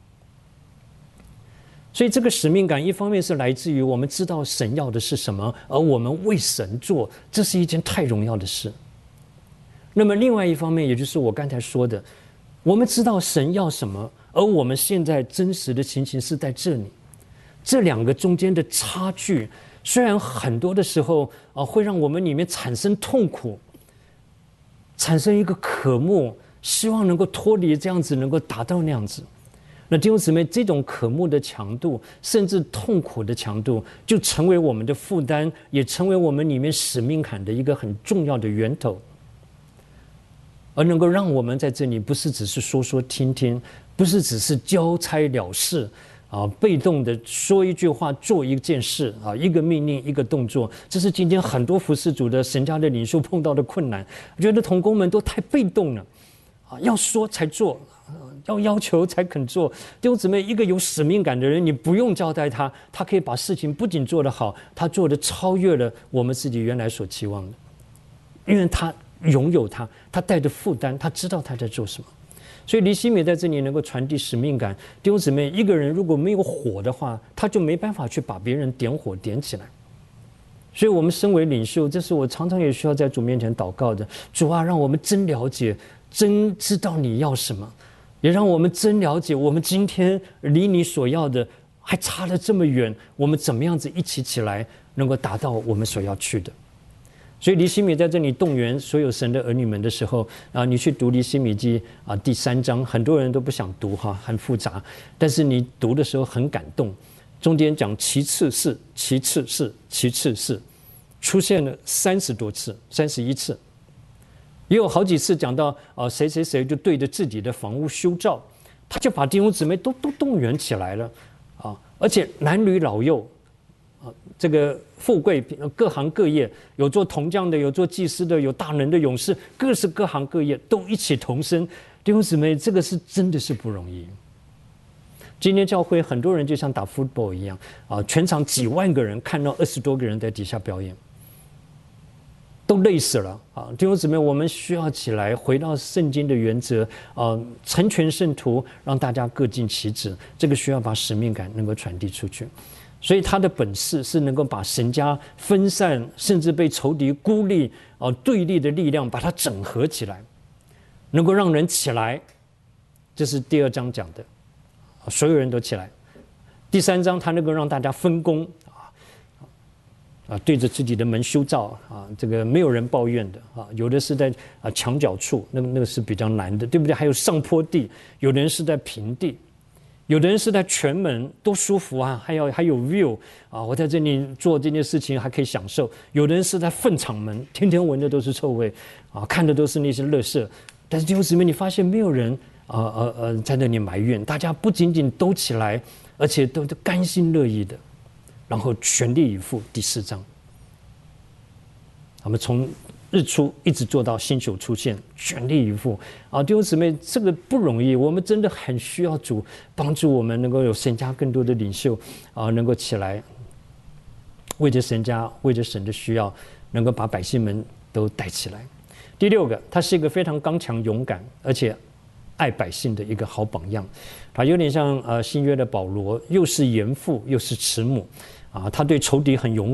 所以这个使命感一方面是来自于我们知道神要的是什么，而我们为神做，这是一件太荣耀的事。那么另外一方面，也就是我刚才说的，我们知道神要什么，而我们现在真实的情形是在这里。这两个中间的差距，虽然很多的时候会让我们里面产生痛苦，产生一个渴慕，希望能够脱离这样子，能够达到那样子。那弟兄姊妹，这种渴慕的强度，甚至痛苦的强度，就成为我们的负担，也成为我们里面使命感的一个很重要的源头，而能够让我们在这里不是只是说说听听，不是只是交差了事被动的说一句话做一件事一个命令一个动作。这是今天很多服事主的神家的领袖碰到的困难。我觉得同工们都太被动了要说才做，要求才肯做。弟兄姊妹，一个有使命感的人，你不用交代他，他可以把事情不仅做得好，他做得超越了我们自己原来所期望的，因为他拥有他带着负担，他知道他在做什么。所以黎希美在这里能够传递使命感。弟兄姊妹，一个人如果没有火的话，他就没办法去把别人点火点起来。所以我们身为领袖，这是我常常也需要在主面前祷告的。主啊，让我们真了解，真知道你要什么，也让我们真了解我们今天离你所要的还差了这么远，我们怎么样子一起起来能够达到我们所要去的。所以黎希米在这里动员所有神的儿女们的时候你去读黎希米记第3章，很多人都不想读很复杂，但是你读的时候很感动。中间讲其次是，其次是，其次是，出现了30多次，31次，也有好几次讲到谁谁谁就对着自己的房屋修造，他就把弟兄姊妹都动员起来了而且男女老幼这个富贵各行各业，有做铜匠的，有做祭司的，有大能的勇士，各式各行各业都一起同声。弟兄姊妹，这个是真的是不容易。今天教会很多人就像打 football 一样全场几万个人看到20多个人在底下表演，都累死了弟兄姊妹，我们需要起来回到圣经的原则成全圣徒，让大家各尽其职。这个需要把使命感能够传递出去。所以他的本事是能够把神家分散甚至被仇敌孤立对立的力量把它整合起来，能够让人起来。这是第2章讲的所有人都起来。第3章他能够让大家分工对着自己的门修造这个没有人抱怨的有的是在墙角处，那个是比较难的，对不对？还有上坡地，有的人是在平地，有的人是在全门，多舒服还有 view 我在这里做这件事情还可以享受。有的人是在粪场门，天天闻的都是臭味看的都是那些垃圾。但是弟兄姊妹，你发现没有人在那里埋怨，大家不仅仅都起来，而且都甘心乐意的，然后全力以赴。第4章，我们从日出一直做到星宿出现，全力以赴弟兄姊妹，这个不容易。我们真的很需要主帮助我们，能够有神家更多的领袖能够起来，为着神家，为着神的需要，能够把百姓们都带起来。第6个，他是一个非常刚强勇敢而且爱百姓的一个好榜样。他有点像新约的保罗，又是严父又是慈母他对仇敌很勇敢，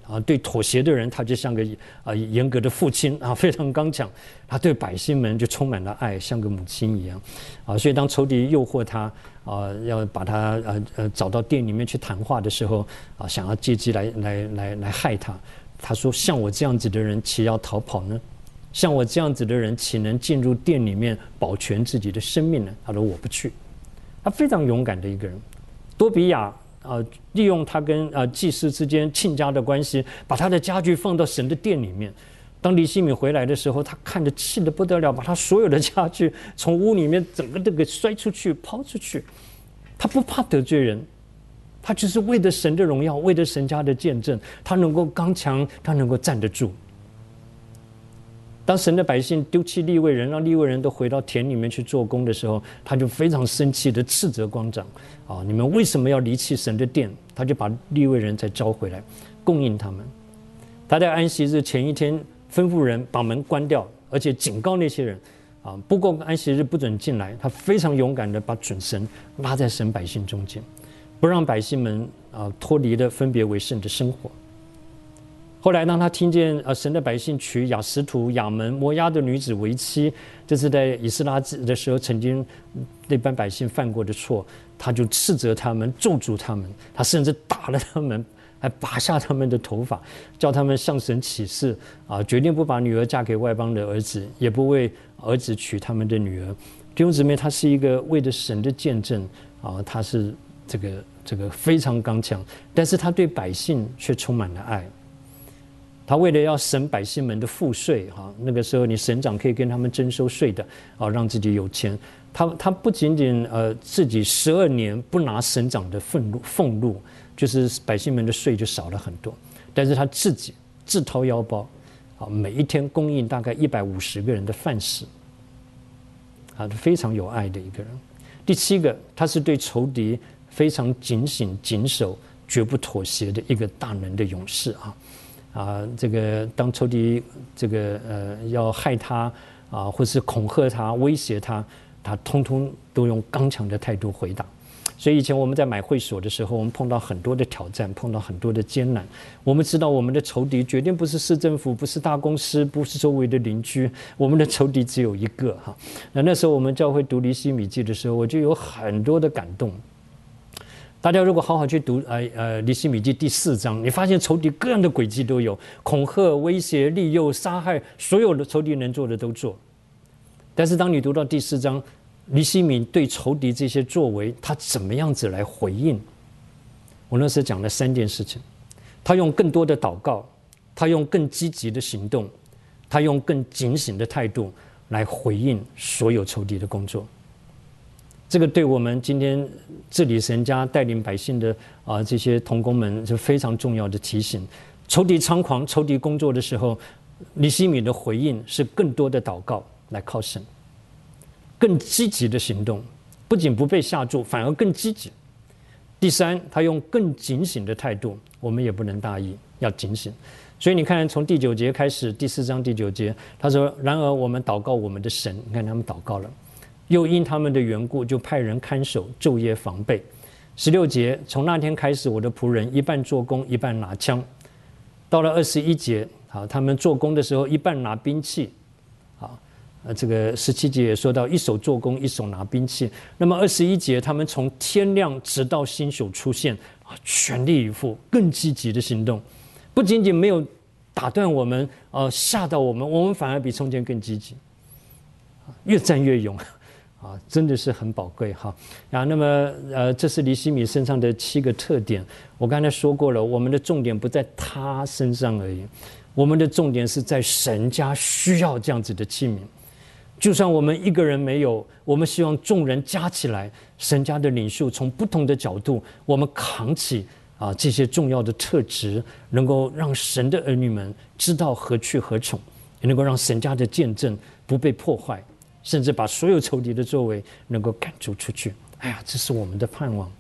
啊，对妥协的人，他就像个严格的父亲啊，非常刚强。他对百姓们就充满了爱，像个母亲一样啊。所以当仇敌诱惑他要把他找到店里面去谈话的时候啊，想要借机来害他。他说：“像我这样子的人，岂要逃跑呢？像我这样子的人，岂能进入店里面保全自己的生命呢？”他说：“我不去。”他非常勇敢的一个人。多比亚利用他跟祭司之间亲家的关系，把他的家具放到神的殿里面。当尼希米回来的时候，他看着气得不得了，把他所有的家具从屋里面整个都给摔出去、抛出去。他不怕得罪人，他只是为了神的荣耀，为了神家的见证，他能够刚强，他能够站得住。当神的百姓丢弃利未人，让利未人都回到田里面去做工的时候，他就非常生气的斥责官长你们为什么要离弃神的殿？他就把利未人再招回来，供应他们。他在安息日前一天吩咐人把门关掉，而且警告那些人不过安息日不准进来。他非常勇敢的把准神拉在神百姓中间，不让百姓们脱离了分别为圣的生活。后来当他听见神的百姓娶雅实图、亚门、摩押的女子为妻，这是在以斯拉的时候曾经那班百姓犯过的错，他就斥责他们，咒诅他们，他甚至打了他们，还拔下他们的头发，叫他们向神起誓决定不把女儿嫁给外邦的儿子，也不为儿子娶他们的女儿。弟兄姊妹，他是一个为了神的见证他是这个非常刚强，但是他对百姓却充满了爱。他为了要省百姓们的赋税那个时候你省长可以跟他们征收税的让自己有钱。他不仅仅自己12年不拿省长的俸禄，就是百姓们的税就少了很多，但是他自己自掏腰包每一天供应大概150个人的饭食非常有爱的一个人。第7个，他是对仇敌非常警醒谨守，绝不妥协的一个大能的勇士这个当仇敌要害他或是恐吓他、威胁他，他通通都用刚强的态度回答。所以以前我们在买会所的时候，我们碰到很多的挑战，碰到很多的艰难。我们知道我们的仇敌绝对不是市政府，不是大公司，不是周围的邻居，我们的仇敌只有一个那时候我们教会读尼希米记的时候，我就有很多的感动。大家如果好好去读尼希米记第4章，你发现仇敌各样的诡计都有，恐吓、威胁、利诱、杀害，所有的仇敌能做的都做。但是当你读到第4章，尼希米对仇敌这些作为，他怎么样子来回应？我那时讲了3件事情，他用更多的祷告，他用更积极的行动，他用更警醒的态度来回应所有仇敌的工作。这个对我们今天治理神家、带领百姓的这些同工们是非常重要的提醒。仇敌猖狂、仇敌工作的时候，尼希米的回应是更多的祷告来靠神，更积极的行动，不仅不被吓住，反而更积极。第3，他用更警醒的态度，我们也不能大意，要警醒。所以你看，从第9节开始，第4章第9节，他说：“然而我们祷告我们的神。”你看他们祷告了。又因他们的缘故，就派人看守，昼夜防备。16节，从那天开始，我的仆人一半做工，一半拿枪。到了21节，他们做工的时候，一半拿兵器。这个17节也说到，一手做工，一手拿兵器。那么21节，他们从天亮直到星宿出现，全力以赴，更积极的行动，不仅仅没有打断我们，吓到我们反而比从前更积极，越战越勇。真的是很宝贵那么这是尼希米身上的7个特点。我刚才说过了，我们的重点不在他身上而已，我们的重点是在神家需要这样子的器皿。就算我们一个人没有，我们希望众人加起来，神家的领袖从不同的角度，我们扛起这些重要的特质，能够让神的儿女们知道何去何从，也能够让神家的见证不被破坏，甚至把所有仇敌的作为能够赶逐出去。这是我们的盼望。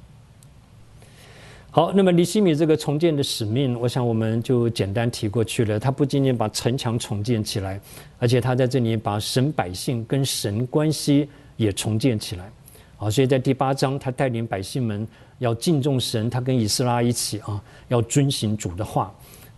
好，那么尼希米这个重建的使命，我想我们就简单提过去了。他不仅仅把城墙重建起来，而且他在这里把神百姓跟神关系也重建起来。所以在第8章，他带领百姓们要敬重神，他跟以斯拉一起要遵行主的话。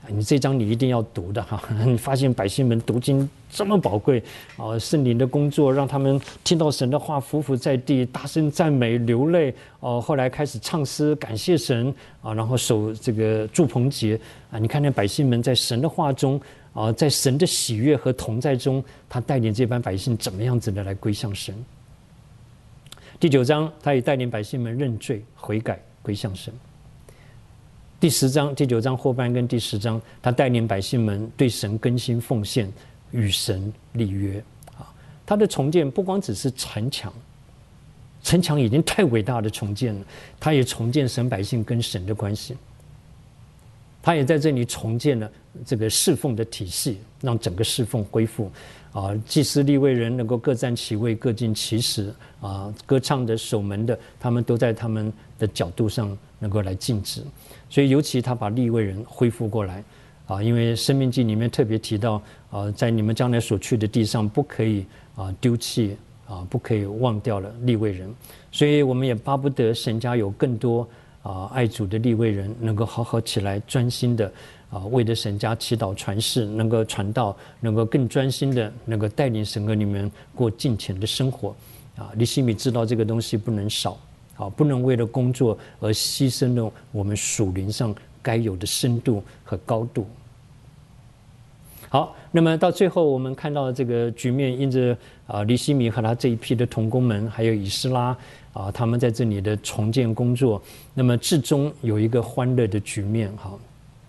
你这章你一定要读的哈！你发现百姓们读经这么宝贵啊，圣灵的工作让他们听到神的话，匍匐在地，大声赞美、流泪哦。后来开始唱诗感谢神啊，然后守这个祝棚节啊。你看那百姓们在神的话中啊，在神的喜悦和同在中，他带领这班百姓怎么样子的来归向神。第9章，他也带领百姓们认罪悔改归向神。第9章后半跟第10章，他带领百姓们对神更新奉献，与神立约啊。他的重建不光只是城墙，城墙已经太伟大的重建了，他也重建神百姓跟神的关系。他也在这里重建了这个侍奉的体系，让整个侍奉恢复啊。祭司利未人能够各占其位，各尽其职啊。歌唱的、守门的，他们都在他们的角度上能够来尽职。所以尤其他把利未人恢复过来啊，因为申命记里面特别提到啊，在你们将来所去的地上不可以啊丢弃啊，不可以忘掉了利未人。所以我们也巴不得神家有更多啊爱主的利未人能够好好起来，专心的啊为着神家祈祷传誓，能够传道，能够更专心的能够带领神和你们过敬虔的生活啊。尼希米知道这个东西不能少。好，不能为了工作而牺牲了我们属灵上该有的深度和高度。好，那么到最后我们看到这个局面，因着尼希米和他这一批的同工们，还有以斯拉啊，他们在这里的重建工作，那么至终有一个欢乐的局面。好，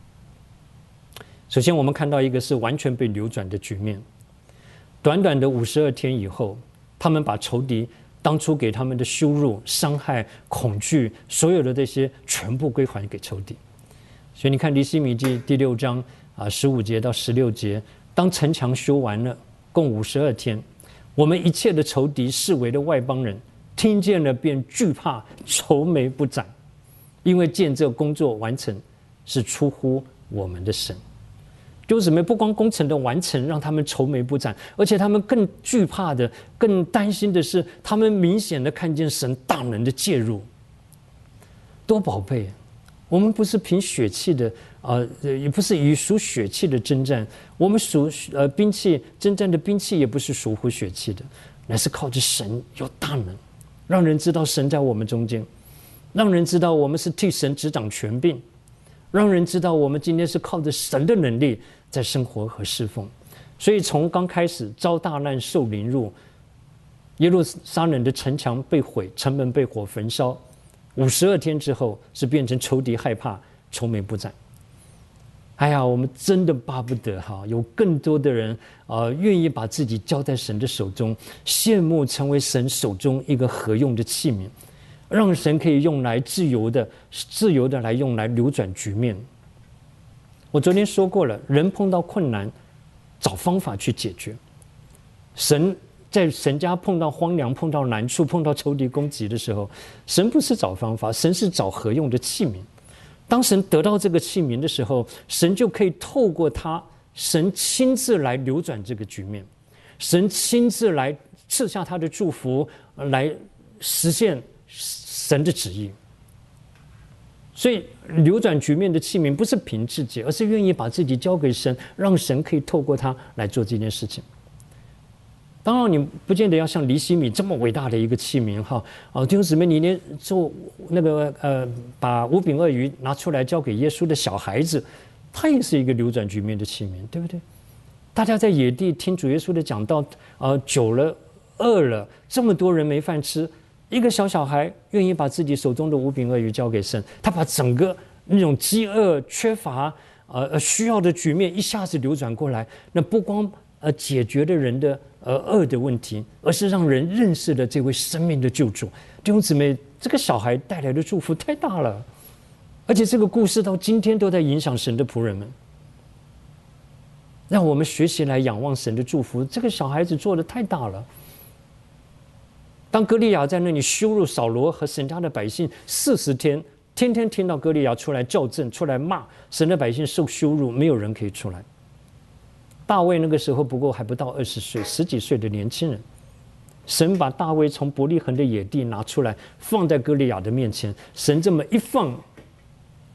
首先我们看到一个是完全被扭转的局面，短短的52天以后，他们把仇敌当初给他们的羞辱、伤害、恐惧，所有的这些全部归还给仇敌。所以你看尼希米记第6章15节到16节，当城墙修完了，共52天，我们一切的仇敌、视为的外邦人，听见了便惧怕，愁眉不展，因为见这工作完成是出乎我们的神。弟兄姊妹，不光工程的完成让他们愁眉不展，而且他们更惧怕的、更担心的是，他们明显的看见神大能的介入。多宝贝！我们不是凭血气的也不是以属血气的征战，我们属兵器征战的兵器也不是属乎血气的，乃是靠着神有大能，让人知道神在我们中间，让人知道我们是替神执掌权柄，让人知道我们今天是靠着神的能力在生活和侍奉。所以从刚开始遭大难受凌辱，耶路撒冷的城墙被毁，城门被火焚烧，52天之后是变成仇敌害怕，愁眉不展。哎呀，我们真的巴不得有更多的人愿意把自己交在神的手中，羡慕成为神手中一个合用的器皿，让神可以用来自由的来用来扭转局面。我昨天说过了，人碰到困难找方法去解决，神在神家碰到荒凉、碰到难处、碰到仇敌攻击的时候，神不是找方法，神是找合用的器皿。当神得到这个器皿的时候，神就可以透过他，神亲自来扭转这个局面，神亲自来赐下他的祝福，来实现神的旨意。所以扭转局面的器皿不是凭自己，而是愿意把自己交给神，让神可以透过他来做这件事情。当然，你不见得要像尼希米这么伟大的一个器皿弟兄姊妹，你连做那个把5饼2鱼拿出来交给耶稣的小孩子，他也是一个扭转局面的器皿，对不对？大家在野地听主耶稣的讲道，久了饿了，这么多人没饭吃，一个小孩愿意把自己手中的5饼2鱼交给神，他把整个那种饥饿、缺乏、需要的局面一下子扭转过来，那不光解决了人的恶的问题，而是让人认识了这位生命的救主。弟兄姊妹，这个小孩带来的祝福太大了，而且这个故事到今天都在影响神的仆人们，让我们学习来仰望神的祝福。这个小孩子做的太大了。当歌利亚在那里羞辱扫罗和神家的百姓40天，天天听到歌利亚出来校正，出来骂神的百姓受羞辱，没有人可以出来。大卫那个时候不过还不到20岁，10几岁的年轻人，神把大卫从伯利恒的野地拿出来，放在歌利亚的面前，神这么一放，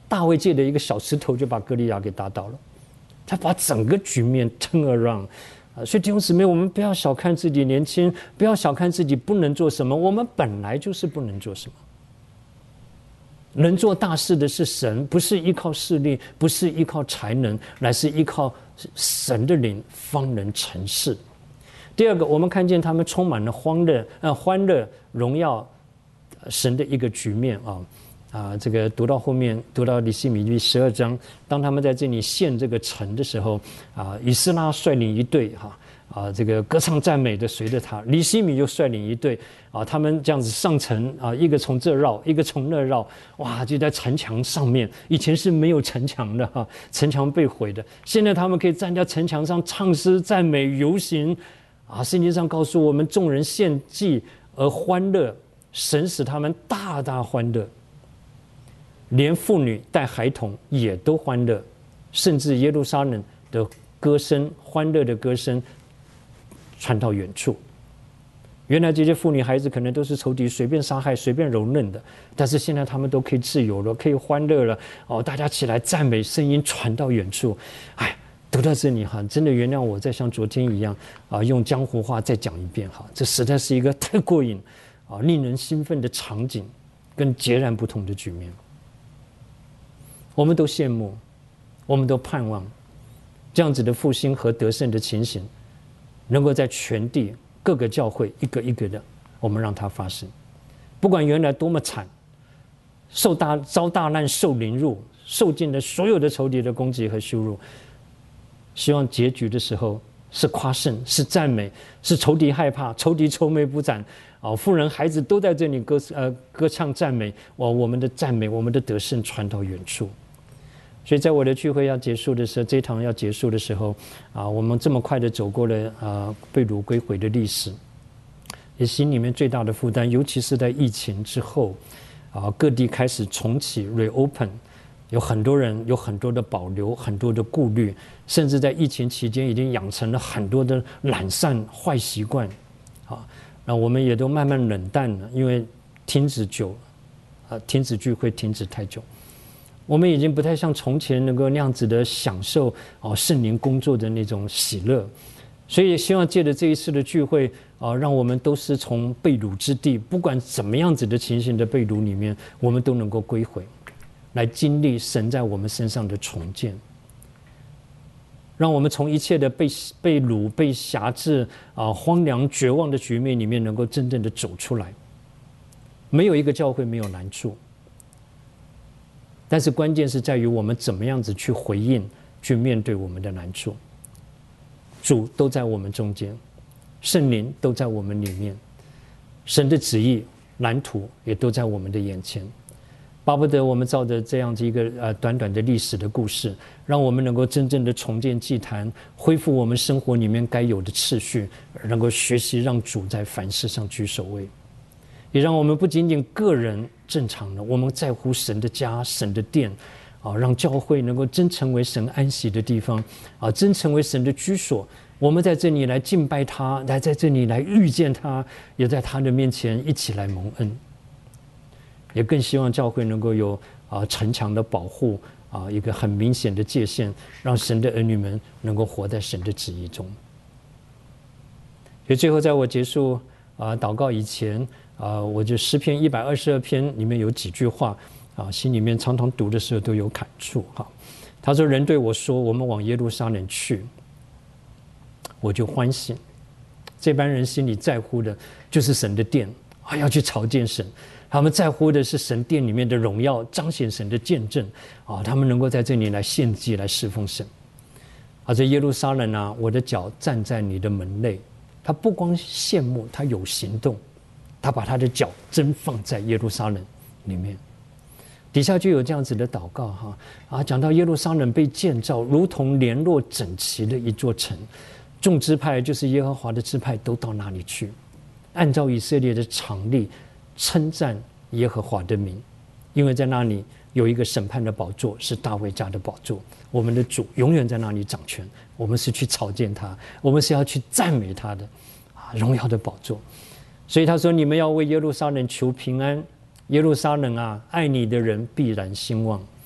大卫借的一个小石头就把歌利亚给打倒了，他把整个局面 turn around。所以弟兄姊妹，我们不要小看自己年轻，不要小看自己不能做什么，我们本来就是不能做什么。能做大事的是神，不是依靠势力，不是依靠才能，乃是依靠神的灵方能成事。第二个，我们看见他们充满了欢乐、荣耀神的一个局面这个读到后面，读到尼希米记12章，当他们在这里献这个城的时候以斯拉率领一队这个歌唱赞美的随着他，尼希米就率领一队他们这样子上城一个从这绕，一个从那绕，哇，就在城墙上面。以前是没有城墙的城墙被毁的，现在他们可以站在城墙上唱诗赞美游行圣经上告诉我们，众人献祭而欢乐，神使他们大大欢乐。连妇女带孩童也都欢乐，甚至耶路撒冷的歌声，欢乐的歌声传到远处。原来这些妇女孩子可能都是仇敌随便杀害随便蹂躏的，但是现在他们都可以自由了，可以欢乐了大家起来赞美，声音传到远处。读到这里真的原谅我再像昨天一样用江湖话再讲一遍这实在是一个太过瘾令人兴奋的场景，跟截然不同的局面。我们都羡慕，我们都盼望这样子的复兴和得胜的情形能够在全地各个教会一个一个的我们让它发生。不管原来多么惨，遭大难，受凌辱，受尽了所有的仇敌的攻击和羞辱，希望结局的时候是夸胜，是赞美，是仇敌害怕，仇敌愁眉不展妇人孩子都在这里歌唱赞美我们的赞美，我们的得胜传到远处。所以在我的聚会要结束的时候，这一堂要结束的时候我们这么快的走过了被掳归回的历史，也心里面最大的负担，尤其是在疫情之后各地开始重启 reopen， 有很多人有很多的保留，很多的顾虑，甚至在疫情期间已经养成了很多的懒散坏习惯那我们也都慢慢冷淡了，因为停止久停止聚会停止太久，我们已经不太像从前能够那样子的享受圣灵工作的那种喜乐。所以也希望借着这一次的聚会让我们都是从被掳之地，不管怎么样子的情形的被掳里面，我们都能够归回，来经历神在我们身上的重建，让我们从一切的被掳、被辖制荒凉绝望的局面里面能够真正的走出来。没有一个教会没有难处，但是关键是在于我们怎么样子去回应，去面对我们的难处。主都在我们中间，圣灵都在我们里面，神的旨意蓝图也都在我们的眼前。巴不得我们照着这样子一个短短的历史的故事，让我们能够真正的重建祭坛，恢复我们生活里面该有的次序，能够学习让主在凡事上居首位，也让我们不仅仅个人正常的，我们在乎神的家、神的殿让教会能够真成为神安息的地方真成为神的居所。我们在这里来敬拜他，来在这里来遇见他，也在他的面前一起来蒙恩。也更希望教会能够有城墙的保护一个很明显的界限，让神的儿女们能够活在神的旨意中。所以最后在我结束祷告以前我就诗篇122篇里面有几句话心里面常常读的时候都有感触他说，人对我说，我们往耶路撒冷去，我就欢喜。这班人心里在乎的就是神的殿要去朝见神，他们在乎的是神殿里面的荣耀，彰显神的见证他们能够在这里来献祭，来侍奉神在耶路撒冷我的脚站在你的门内。他不光羡慕，他有行动，他把他的脚真放在耶路撒冷里面。底下就有这样子的祷告讲到耶路撒冷被建造如同联络整齐的一座城，众支派就是耶和华的支派都到那里去，按照以色列的常例称赞耶和华的名，因为在那里有一个审判的宝座，是大卫家的宝座，我们的主永远在那里掌权，我们是去朝见他，我们是要去赞美他的荣耀的宝座。所以他说，你们要为耶路撒冷求平安，耶路撒冷爱你的人必然兴旺。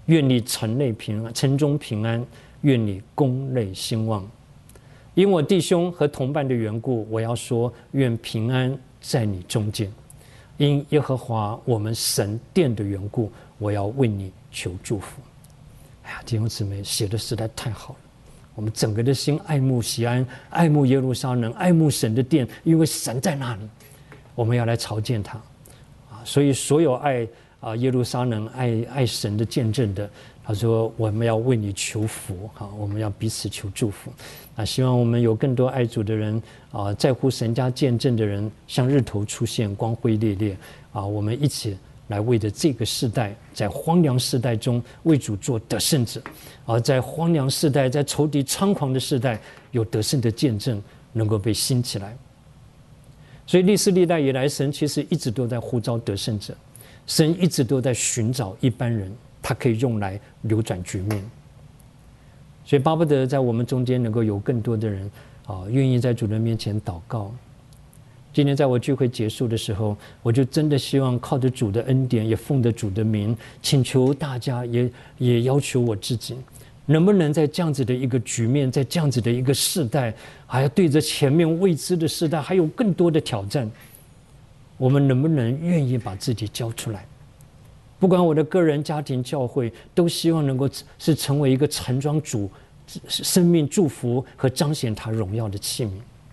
愿你城内平安，城中平安，愿你宫内兴旺。因我弟兄和同伴的缘故，我要说，愿平安在你中间。因耶和华我们神殿的缘故，我要为你求祝福。哎呀，弟兄姊妹，写的实在太好了。我们整个的心爱慕锡安，爱慕耶路撒冷，爱慕神的殿，因为神在那里，我们要来朝见他。所以所有爱耶路撒冷、爱神的见证的，他说我们要为你求福，我们要彼此求祝福。希望我们有更多爱主的人，在乎神家见证的人，像日头出现，光辉烈烈。我们一起来为着这个世代，在荒凉世代中为主做得胜者，在荒凉世代，在仇敌猖狂的世代，有得胜的见证能够被兴起来。所以历世历代以来，神其实一直都在呼召得胜者，神一直都在寻找一般人，他可以用来扭转局面。所以巴不得在我们中间能够有更多的人愿意在主的面前祷告。今天在我聚会结束的时候，我就真的希望靠着主的恩典，也奉着主的名，请求大家，也要求我自己，能不能在这样子的一个局面，在这样子的一个世代，还要对着前面未知的世代，还有更多的挑战，我们能不能愿意把自己交出来？不管我的个人、家庭、教会，都希望能够是成为一个盛装主生命祝福和彰显他荣耀的器皿。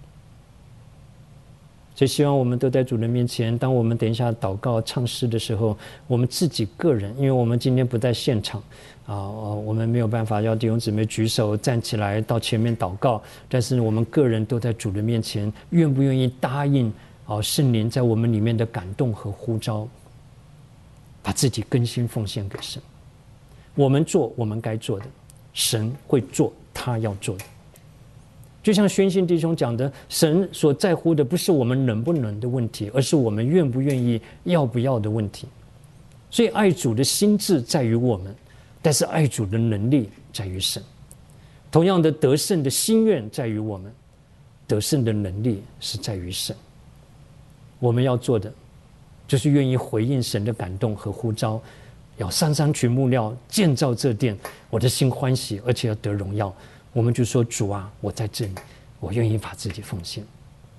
所以希望我们都在主的面前，当我们等一下祷告唱诗的时候，我们自己个人，因为我们今天不在现场我们没有办法要弟兄姊妹举手站起来到前面祷告，但是我们个人都在主的面前，愿不愿意答应圣灵在我们里面的感动和呼召，把自己更新奉献给神。我们做我们该做的，神会做他要做的。就像宣信弟兄讲的，神所在乎的不是我们能不能的问题，而是我们愿不愿意、要不要的问题。所以爱主的心志在于我们，但是爱主的能力在于神。同样的，得胜的心愿在于我们，得胜的能力是在于神。我们要做的就是愿意回应神的感动和呼召，要上山取木料建造这殿，我的心欢喜，而且要得荣耀。我们就说，主啊，我在这里，我愿意把自己奉献。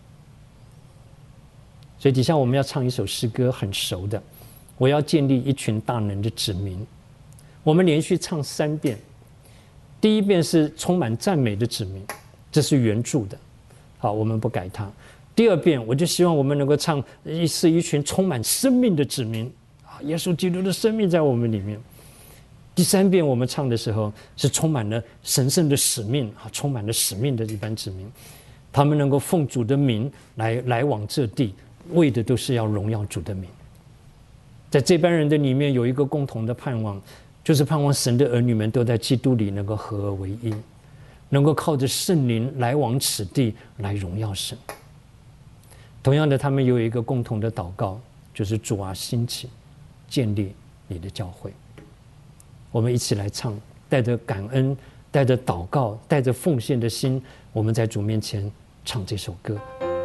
所以底下我们要唱一首诗歌，很熟的，我要建立一群大能的子民。我们连续唱3遍，第一遍是充满赞美的子民，这是原著的，好，我们不改它。第2遍我就希望我们能够唱是一群充满生命的子民，耶稣基督的生命在我们里面。第3遍我们唱的时候是充满了神圣的使命，充满了使命的一般子民，他们能够奉主的名来往这地，为的都是要荣耀主的名。在这班人的里面有一个共同的盼望，就是盼望神的儿女们都在基督里能够合而为一，能够靠着圣灵来往此地，来荣耀神。同样的，他们有一个共同的祷告，就是主啊，兴起建立你的教会。我们一起来唱，带着感恩，带着祷告，带着奉献的心，我们在主面前唱这首歌。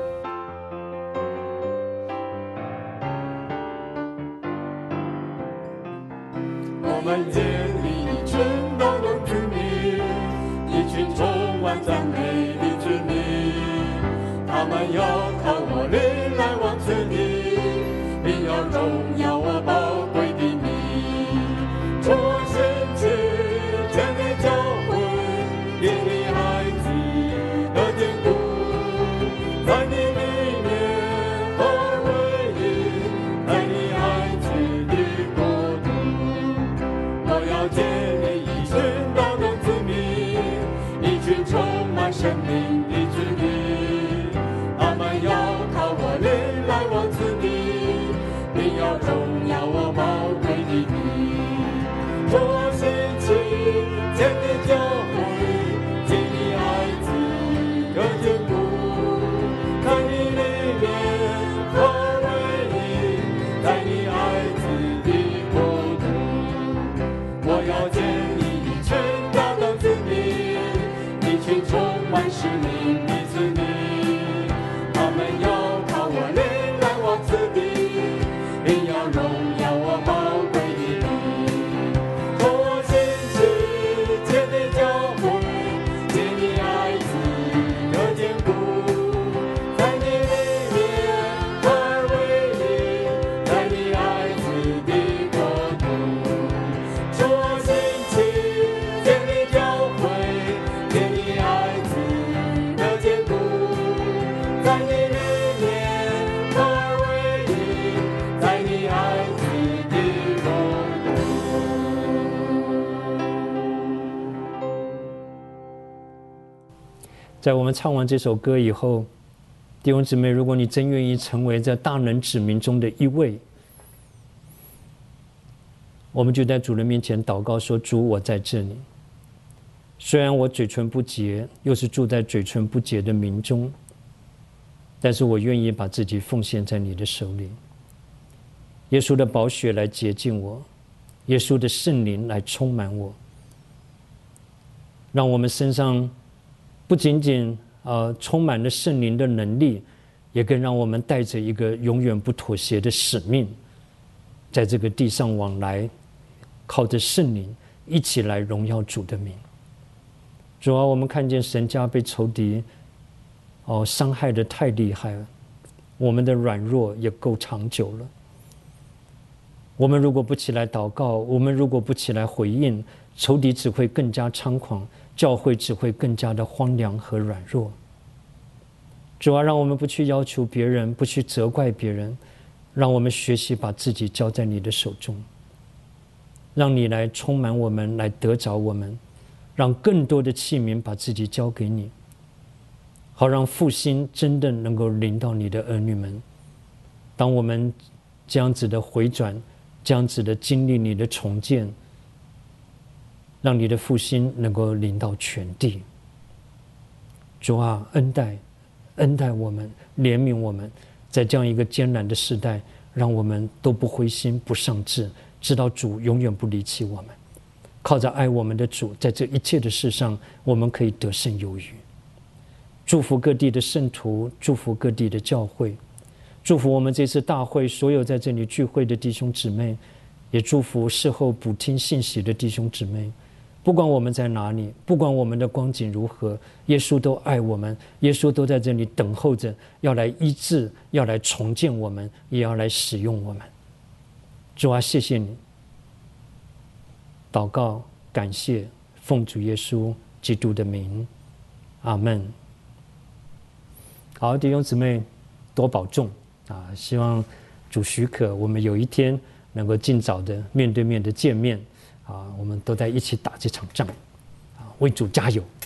我们建立一群劳动子民，一群充满赞美的子民，他们要靠我灵来往此地，并要荣耀我宝贵的名。主兴起建立教会，给你孩子的坚固，在你里面合而为一，在你孩子的国度。我要建立一群劳动子民，一群充满生命的子民，他们要靠我灵来往此地，并要荣耀我宝贵的名。主兴起建立教会，建立孩子的坚固，在你里面合而为一，在你孩子的国度。我要建立一群劳动子民，一群充满使命的子民，他们要靠我灵来往在我们唱完这首歌以后，弟兄姊妹，如果你真愿意成为这大能子民中的一位，我们就在主人面前祷告说：主，我在这里。虽然我嘴唇不洁，又是住在嘴唇不洁的民中，但是我愿意把自己奉献在你的手里。耶稣的宝血来洁净我，耶稣的圣灵来充满我，让我们身上不仅仅充满了圣灵的能力，也更让我们带着一个永远不妥协的使命，在这个地上往来，靠着圣灵一起来荣耀主的名。主啊，我们看见神家被仇敌伤害得太厉害了，我们的软弱也够长久了。我们如果不起来祷告，我们如果不起来回应，仇敌只会更加猖狂，教会只会更加的荒凉和软弱。主啊，让我们不去要求别人，不去责怪别人，让我们学习把自己交在你的手中，让你来充满我们，来得着我们，让更多的器皿把自己交给你，好让复兴真的能够临到你的儿女们。当我们这样子的回转，这样子的经历你的重建，让你的复兴能够临到全地。主啊，恩待我们，怜悯我们，在这样一个艰难的时代，让我们都不灰心不丧志，知道主永远不离弃我们。靠着爱我们的主，在这一切的事上，我们可以得胜有余。祝福各地的圣徒，祝福各地的教会，祝福我们这次大会所有在这里聚会的弟兄姊妹，也祝福事后补听信息的弟兄姊妹。不管我们在哪里，不管我们的光景如何，耶稣都爱我们，耶稣都在这里等候着，要来医治，要来重建我们，也要来使用我们。主啊，谢谢你。祷告感谢，奉主耶稣基督的名，阿们。好，弟兄姊妹多保重啊！希望主许可，我们有一天能够尽早的面对面的见面啊！我们都在一起打这场仗啊！为主加油！